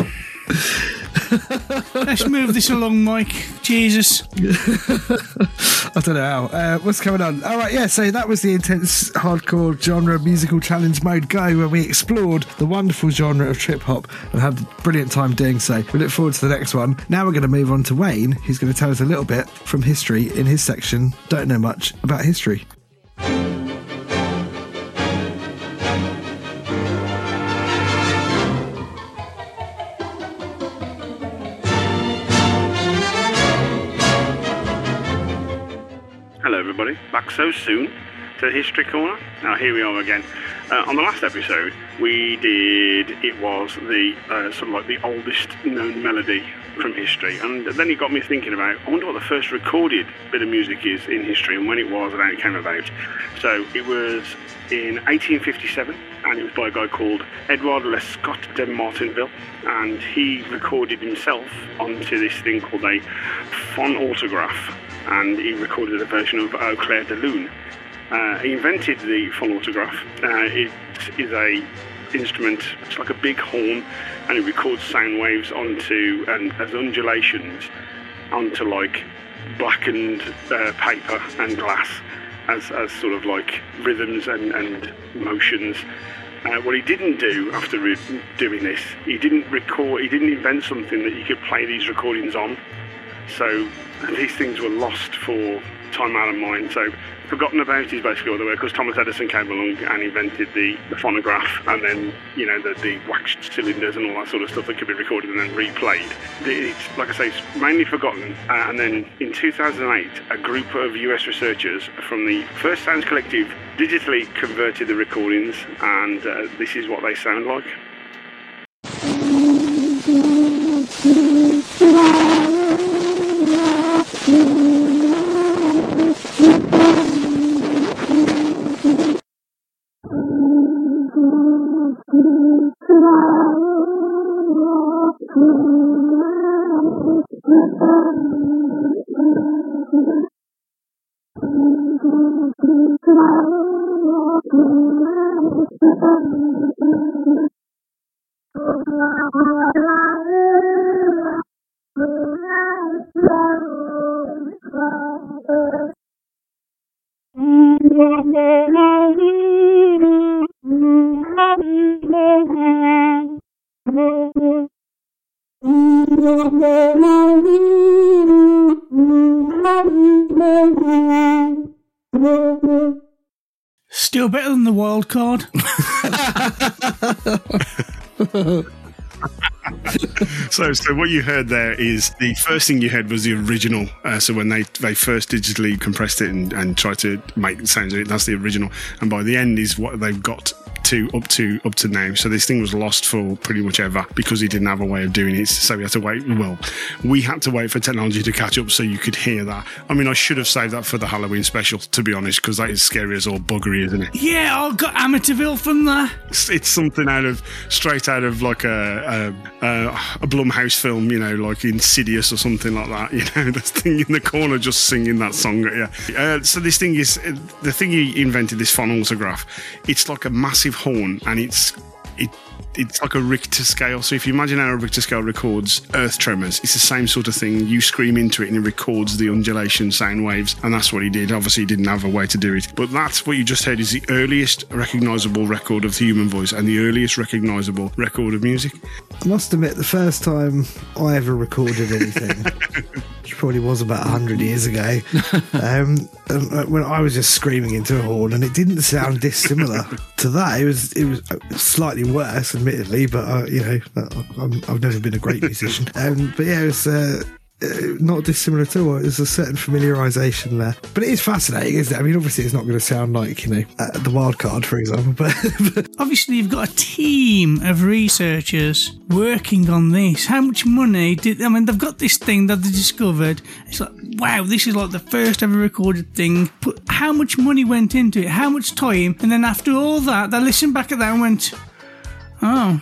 Let's move this along, Mike. Jesus. I don't know how. Uh, what's going on? All right, yeah, so that was the intense hardcore genre musical challenge mode go, where we explored the wonderful genre of trip hop and had a brilliant time doing so. We look forward to the next one. Now we're going to move on to Wayne, who's going to tell us a little bit from history in his section, Don't Know Much About History. everybody. Back so soon to the History Corner. Now, here we are again. Uh, on the last episode, we did, it was the uh, sort of like the oldest known melody from history. And then it got me thinking about, I wonder what the first recorded bit of music is in history and when it was and how it came about. So it was in eighteen fifty-seven, and it was by a guy called Edouard Lescot de Martinville, and he recorded himself onto this thing called a phonautograph, and he recorded a version of Au Clair de Lune. Uh, he invented the phonautograph. Uh, it is a instrument, it's like a big horn, and it records sound waves onto, and as undulations, onto like blackened uh, paper and glass, as, as sort of like rhythms and, and motions. Uh, what he didn't do after re- doing this, he didn't record, he didn't invent something that you could play these recordings on. So these things were lost for time out of mind. So forgotten about is basically all the way, because Thomas Edison came along and invented the, the phonograph, and then, you know, the, the waxed cylinders and all that sort of stuff that could be recorded and then replayed. It's, like I say, it's mainly forgotten. Uh, and then in two thousand eight, a group of U S researchers from the First Sounds Collective digitally converted the recordings, and uh, this is what they sound like. Still better than the wild card. so, so what you heard there is the first thing you heard was the original. Uh, so when they, they first digitally compressed it and, and tried to make the sounds of it, that's the original. And by the end is what they've got to up to up to now. So this thing was lost for pretty much ever because he didn't have a way of doing it. So we had to wait. Well, we had to wait for technology to catch up so you could hear that. I mean, I should have saved that for the Halloween special, to be honest, because that is scary as all buggery, isn't it? Yeah, I got Amityville from there. It's, it's something out of straight out of like a a, a a Blumhouse film, you know, like Insidious or something like that. You know, this thing in the corner just singing that song. Yeah. Uh, so this thing is the thing he invented. This phonautograph. It's like a massive horn, and it's it it's like a Richter scale. So if you imagine how a Richter scale records earth tremors, it's the same sort of thing. You scream into it and it records the undulation sound waves, and that's what he did. Obviously he didn't have a way to do it, but that's what you just heard is the earliest recognizable record of the human voice and the earliest recognizable record of music. I must admit, the first time I ever recorded anything, which probably was about one hundred years ago, um, when I was just screaming into a horn, and it didn't sound dissimilar to that. It was it was slightly worse, admittedly, but uh, you know, I'm, I've never been a great musician. Um, but yeah, it was uh, not dissimilar at all. There's a certain familiarisation there, but it is fascinating, isn't it? I mean, obviously, it's not going to sound like, you know, uh, the wild card, for example. But, but obviously, you've got a team of researchers working on this. How much money did? I mean, they've got this thing that they discovered. It's like, wow, this is like the first ever recorded thing. But how much money went into it? How much time? And then after all that, they listened back at that and went, oh.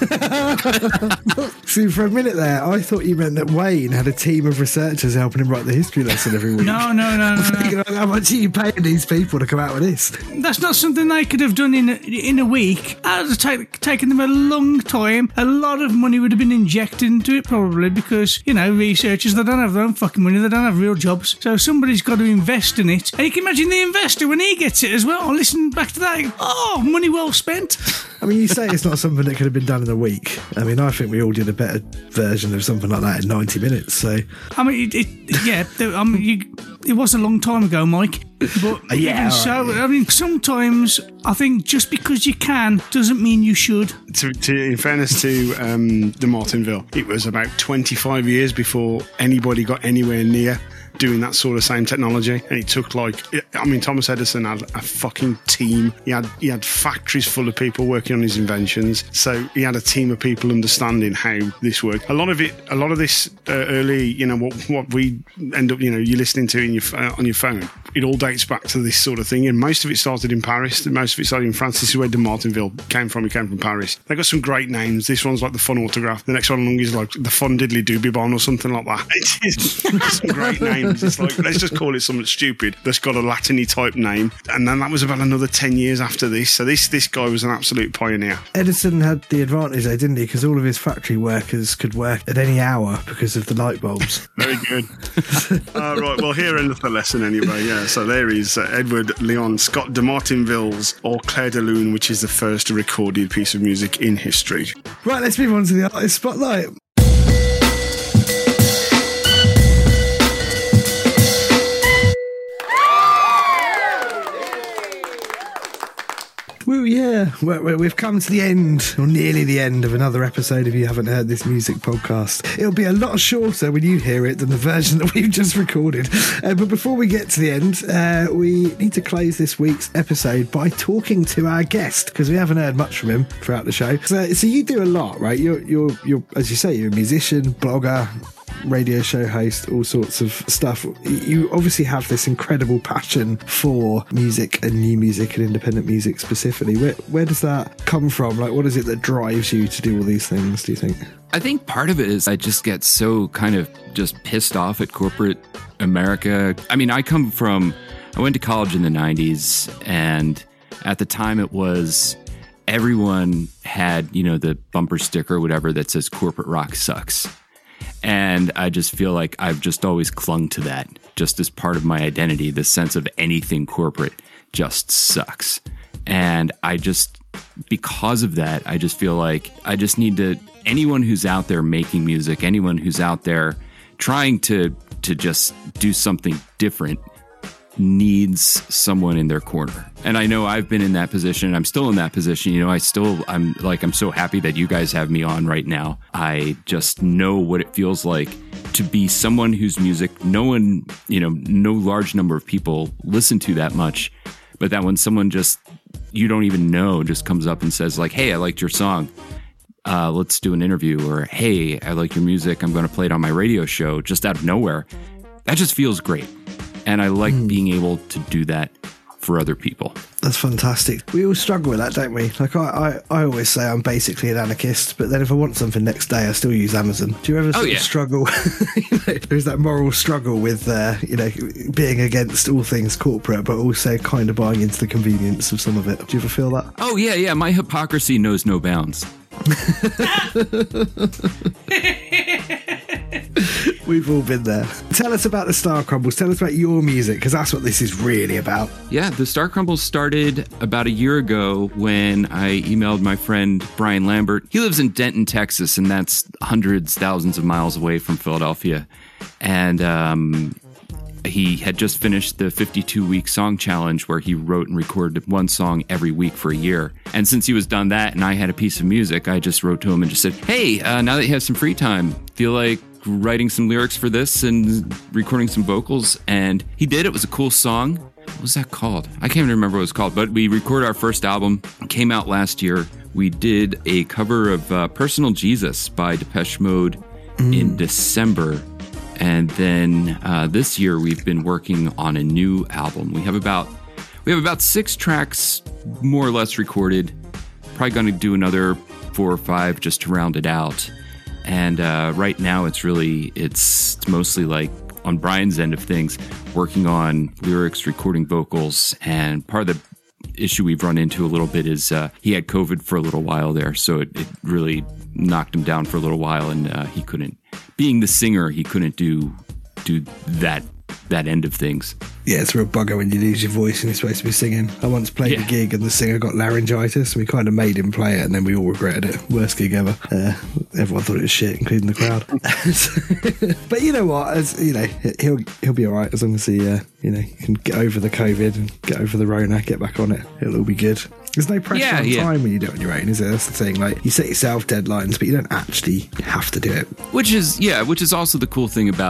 See, for a minute there, I thought you meant that Wayne had a team of researchers helping him write the history lesson every week. No, no, no, no. Thinking, no. How much are you paying these people to come out with this? That's not something they could have done in a, in a week. That would have take, taken them a long time. A lot of money would have been injected into it, probably, because, you know, researchers, they don't have their own fucking money, they don't have real jobs. So somebody's got to invest in it. And you can imagine the investor when he gets it as well. Listen back to that. Oh, money well spent. I mean, you say it's not something that could have been done in a week. I mean, I think we all did a better version of something like that in ninety minutes. So, I mean, it, it, yeah, I mean, you, it was a long time ago, Mike. But yeah, even so, right. I mean, sometimes I think just because you can doesn't mean you should. To, to, in fairness to um, de Martinville, it was about twenty-five years before anybody got anywhere near doing that sort of same technology. And it took like, I mean, Thomas Edison had a fucking team. He had he had factories full of people working on his inventions. So he had a team of people understanding how this worked. A lot of it, a lot of this uh, early, you know, what what we end up, you know, you're listening to in your uh, on your phone. It all dates back to this sort of thing, and most of it started in Paris. Most of it started in France. This is where De Martinville came from. He came from Paris. They got some great names. This one's like the Fun Autograph. The next one along is like the Fun Diddly Doobie Bon or something like that. It's some great names. It's like, let's just call it something stupid that's got a Latin-y type name. And then that was about another ten years after this. So this this guy was an absolute pioneer. Edison had the advantage though, didn't he? Because all of his factory workers could work at any hour because of the light bulbs. Very good. uh, right, well, here endeth the lesson anyway. Yeah, so there is uh, Edward Leon Scott de Martinville's Au Clair de Lune, which is the first recorded piece of music in history. Right, let's move on to the artist spotlight. Well, yeah, we're, we've come to the end, or nearly the end, of another episode of You Haven't Heard This Music podcast. It'll be a lot shorter when you hear it than the version that we've just recorded. Uh, but before we get to the end, uh, we need to close this week's episode by talking to our guest, because we haven't heard much from him throughout the show. So, so you do a lot, right? You're, you're, you're, as you say, you're a musician, blogger, radio show host, all sorts of stuff. You obviously have this incredible passion for music and new music and independent music specifically. Where, where does that come from? Like, what is it that drives you to do all these things, do you think? I think part of it is I just get so kind of just pissed off at corporate America. I mean, I come from, I went to college in the nineties, and at the time it was everyone had, you know, the bumper sticker or whatever that says corporate rock sucks. And I just feel like I've just always clung to that, just as part of my identity, the sense of anything corporate just sucks. And I just, because of that, I just feel like I just need to, anyone who's out there making music, anyone who's out there trying to to just do something different needs someone in their corner. And I know I've been in that position. I'm still in that position. You know, I still, I'm like, I'm so happy that you guys have me on right now. I just know what it feels like to be someone whose music no one, you know, no large number of people listen to that much. But that when someone just, you don't even know, just comes up and says like, hey, I liked your song. Uh, let's do an interview. Or, hey, I like your music. I'm going to play it on my radio show, just out of nowhere. That just feels great. And I like mm. being able to do that for other people. That's fantastic. We all struggle with that, don't we? Like I, I, I always say I'm basically an anarchist, but then if I want something next day, I still use Amazon. Do you ever sort oh, yeah. of struggle? You know, there's that moral struggle with, uh, you know, being against all things corporate, but also kind of buying into the convenience of some of it. Do you ever feel that? Oh, yeah, yeah. My hypocrisy knows no bounds. We've all been there. Tell us about the Star Crumbles. Tell us about your music, because that's what this is really about. Yeah, the Star Crumbles started about a year ago when I emailed my friend Brian Lambert. He lives in Denton, Texas, and that's hundreds, thousands of miles away from Philadelphia. And um, he had just finished the fifty-two week song challenge where he wrote and recorded one song every week for a year. And since he was done that and I had a piece of music, I just wrote to him and just said, hey, uh, now that you have some free time, feel like writing some lyrics for this and recording some vocals? And he did. It was a cool song. What was that called? I can't even remember what it was called, but we recorded our first album. It came out last year. We did a cover of uh, Personal Jesus by Depeche Mode mm. in December. And then uh, this year we've been working on a new album. We have about we have about six tracks more or less recorded. Probably going to do another four or five just to round it out. And uh, right now it's really, it's, it's mostly like on Brian's end of things, working on lyrics, recording vocals. And part of the issue we've run into a little bit is uh, he had COVID for a little while there. So it, it really knocked him down for a little while, and uh, he couldn't, being the singer, he couldn't do do that that end of things. Yeah, it's a real bugger when you lose your voice and you're supposed to be singing. I once played yeah. a gig and the singer got laryngitis, and we kind of made him play it, and then we all regretted it. Worst gig ever. Uh, everyone thought it was shit, including the crowd. But you know what? As you know, he'll he'll be all right as long as he uh, you know can get over the COVID and get over the Rona, get back on it. It'll all be good. There's no pressure yeah, on yeah. time when you do it on your own, is there? That's the thing. Like, you set yourself deadlines, but you don't actually have to do it. Which is, yeah, which is also the cool thing about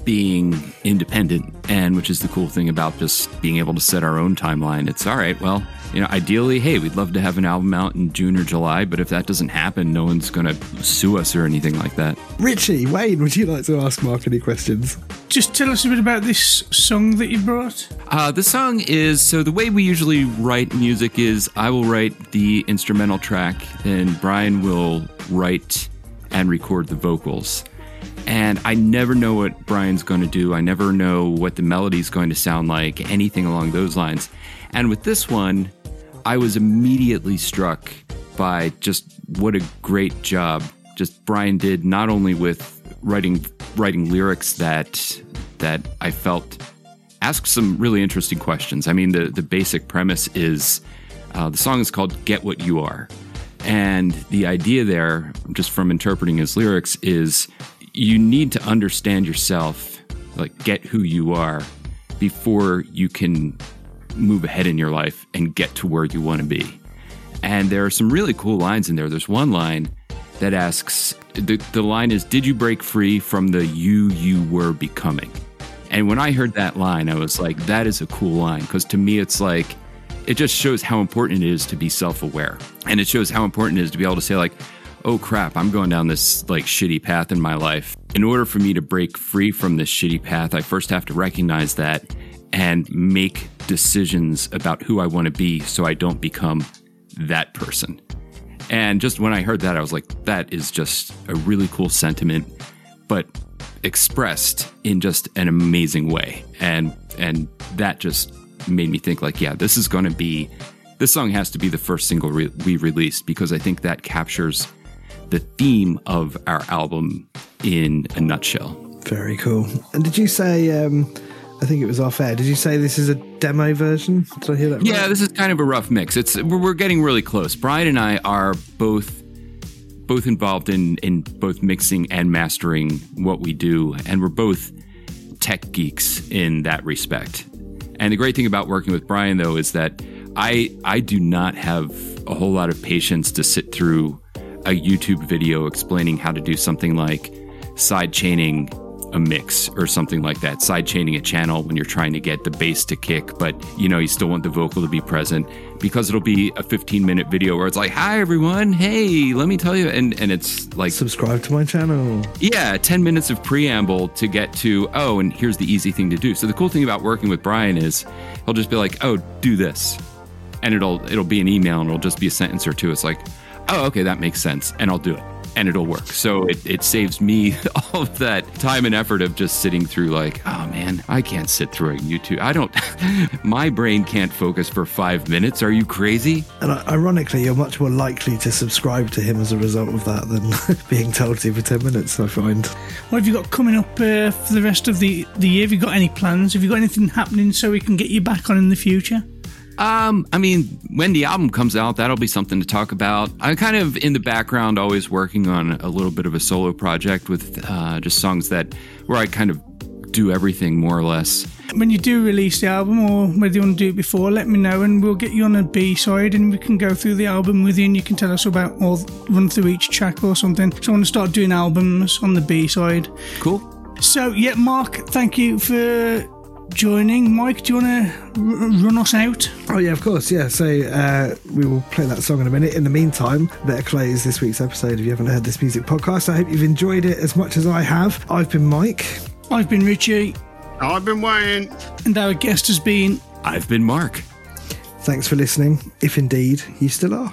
being independent, and which is the cool thing about just being able to set our own timeline. It's all right, well, you know, ideally, hey, we'd love to have an album out in June or July, but if that doesn't happen, no one's going to sue us or anything like that. Richie, Wayne, would you like to ask Mark any questions? Just tell us a bit about this song that you brought. Uh, the song is, so the way we usually write music is I will write the instrumental track, then Brian will write and record the vocals. And I never know what Brian's going to do. I never know what the melody's going to sound like, anything along those lines. And with this one, I was immediately struck by just what a great job just Brian did, not only with writing writing lyrics that that I felt asked some really interesting questions. I mean, the, the basic premise is uh, the song is called Get What You Are. And the idea there, just from interpreting his lyrics, is you need to understand yourself, like get who you are, before you can move ahead in your life and get to where you want to be. And there are some really cool lines in there. There's one line that asks, the, the line is, did you break free from the you you were becoming? And when I heard that line, I was like, that is a cool line. Because to me, it's like, it just shows how important it is to be self-aware. And it shows how important it is to be able to say like, oh crap, I'm going down this like shitty path in my life. In order for me to break free from this shitty path, I first have to recognize that and make decisions about who I want to be so I don't become that person. And just when I heard that, I was like, that is just a really cool sentiment, but expressed in just an amazing way. And and that just made me think like, yeah, this is going to be, this song has to be the first single re- we released, because I think that captures the theme of our album in a nutshell. Very cool. And did you say, um, I think it was off air, did you say this is a demo version? Did I hear that right? Yeah, this is kind of a rough mix. It's we're, we're getting really close. Brian and I are both both involved in, in both mixing and mastering what we do, and we're both tech geeks in that respect. And the great thing about working with Brian, though, is that I I do not have a whole lot of patience to sit through a YouTube video explaining how to do something like side chaining a mix or something like that, side chaining a channel when you're trying to get the bass to kick, but you know, you still want the vocal to be present, because it'll be a fifteen minute video where it's like, hi everyone, hey, let me tell you, and and it's like, subscribe to my channel. Yeah, ten minutes of preamble to get to, oh, and here's the easy thing to do. So the cool thing about working with Brian is he'll just be like, oh, do this, and it'll it'll be an email and it'll just be a sentence or two. It's like, oh, okay, that makes sense, and I'll do it, and it'll work. So it, it saves me all of that time and effort of just sitting through like, oh man, I can't sit through a YouTube. I don't, my brain can't focus for five minutes. Are you crazy? And ironically, you're much more likely to subscribe to him as a result of that than being told to for ten minutes, I find. What have you got coming up uh, for the rest of the, the year? Have you got any plans? Have you got anything happening so we can get you back on in the future? Um, I mean, when the album comes out, that'll be something to talk about. I'm kind of in the background, always working on a little bit of a solo project with uh, just songs that where I kind of do everything more or less. When you do release the album, or whether you want to do it before, let me know and we'll get you on a B-side and we can go through the album with you and you can tell us about, or run through each track or something. So I want to start doing albums on the B-side. Cool. So, yeah, Mark, thank you for joining. Mike, do you want to r- run us out? Oh yeah, of course, yeah. So uh, we will play that song in a minute. In the meantime, better close this week's episode if you haven't heard this music podcast. I hope you've enjoyed it as much as I have. I've been Mike. I've been Richie. I've been Wayne. And our guest has been... I've been Mark. Thanks for listening, if indeed you still are.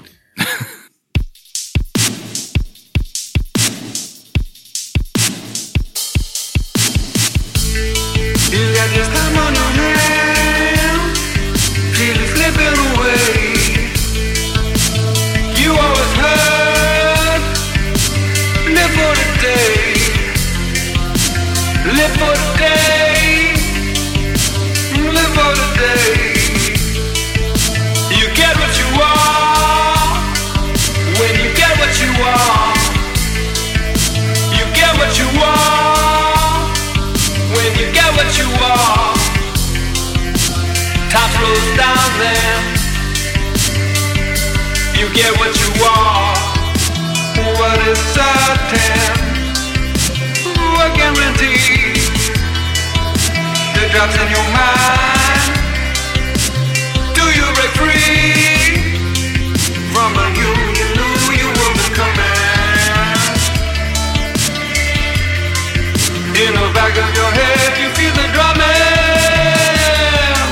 You got this time on your hand, please be slipping away. You always heard, live for the day, live for the day, live for the day. You get what you want, when you get what you want, you get what you want. When you get what you want, time slows down there. You get what you want. What is certain? What guaranteed? drops in your mind. Do you break free from the you you knew you were becoming? In the back of your head you feel the drumming.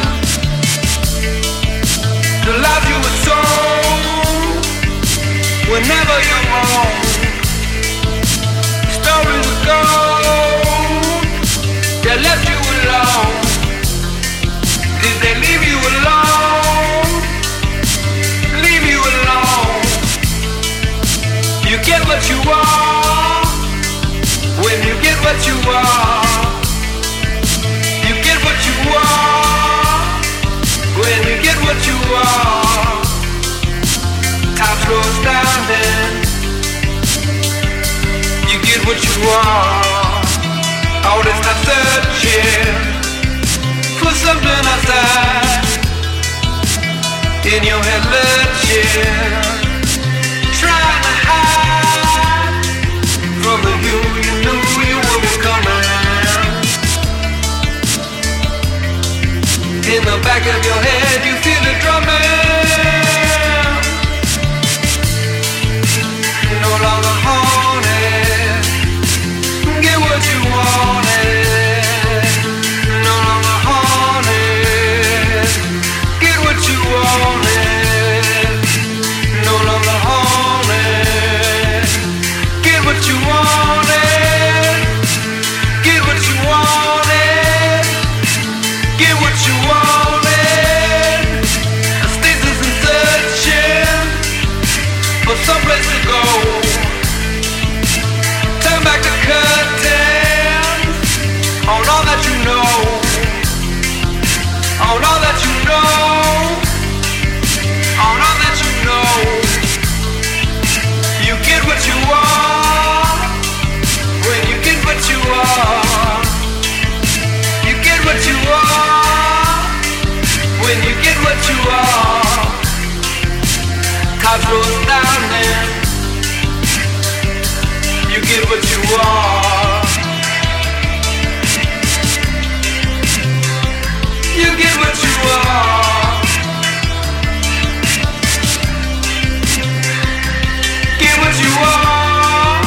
The life you were sold whenever you're wrong. Stories of gold that left you alone. Did they leave you alone? Leave you alone. You get what you want when you get what you want. You get what you want when you get what you want. Time slows down then. You get what you want. All this time searching for something outside. In your head lurching, trying to hide from the you you knew you were becoming. In the back of your head you feel it drumming. No longer haunted. Get what you wanted. No longer haunted. Get what you wanted. No longer haunted. Get what you wanted. Get what you wanted. Get what you wanted. Stasis and searching for someplace to go. Turn back the curtains on all that you know. On all that you know. On all that you know. You get what you want when you get what you want. You get what you want when you get what you want. Time slows down then. You get what you want. You get what you want. Get what you want.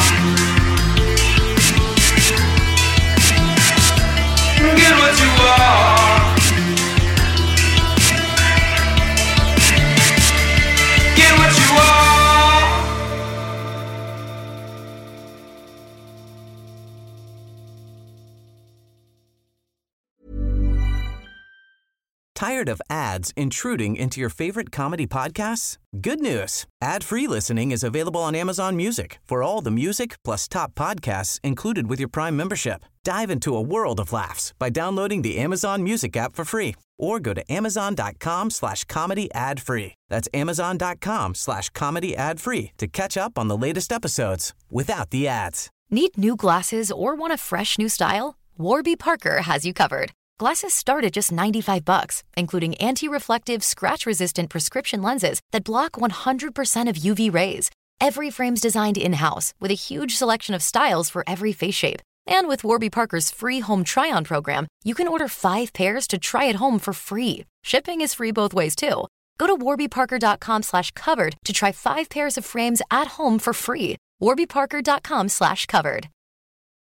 Get what you want. Get what you want. Tired of ads intruding into your favorite comedy podcasts? Good news. Ad-free listening is available on Amazon Music for all the music plus top podcasts included with your Prime membership. Dive into a world of laughs by downloading the Amazon Music app for free or go to amazon.com slash comedy ad free. That's amazon.com slash comedy ad free to catch up on the latest episodes without the ads. Need new glasses or want a fresh new style? Warby Parker has you covered. Glasses start at just ninety-five bucks, including anti-reflective, scratch-resistant prescription lenses that block one hundred percent of U V rays. Every frame's designed in-house with a huge selection of styles for every face shape. And with Warby Parker's free home try-on program, you can order five pairs to try at home for free. Shipping is free both ways, too. Go to warbyparker.com slash covered to try five pairs of frames at home for free. warbyparker.com slash covered.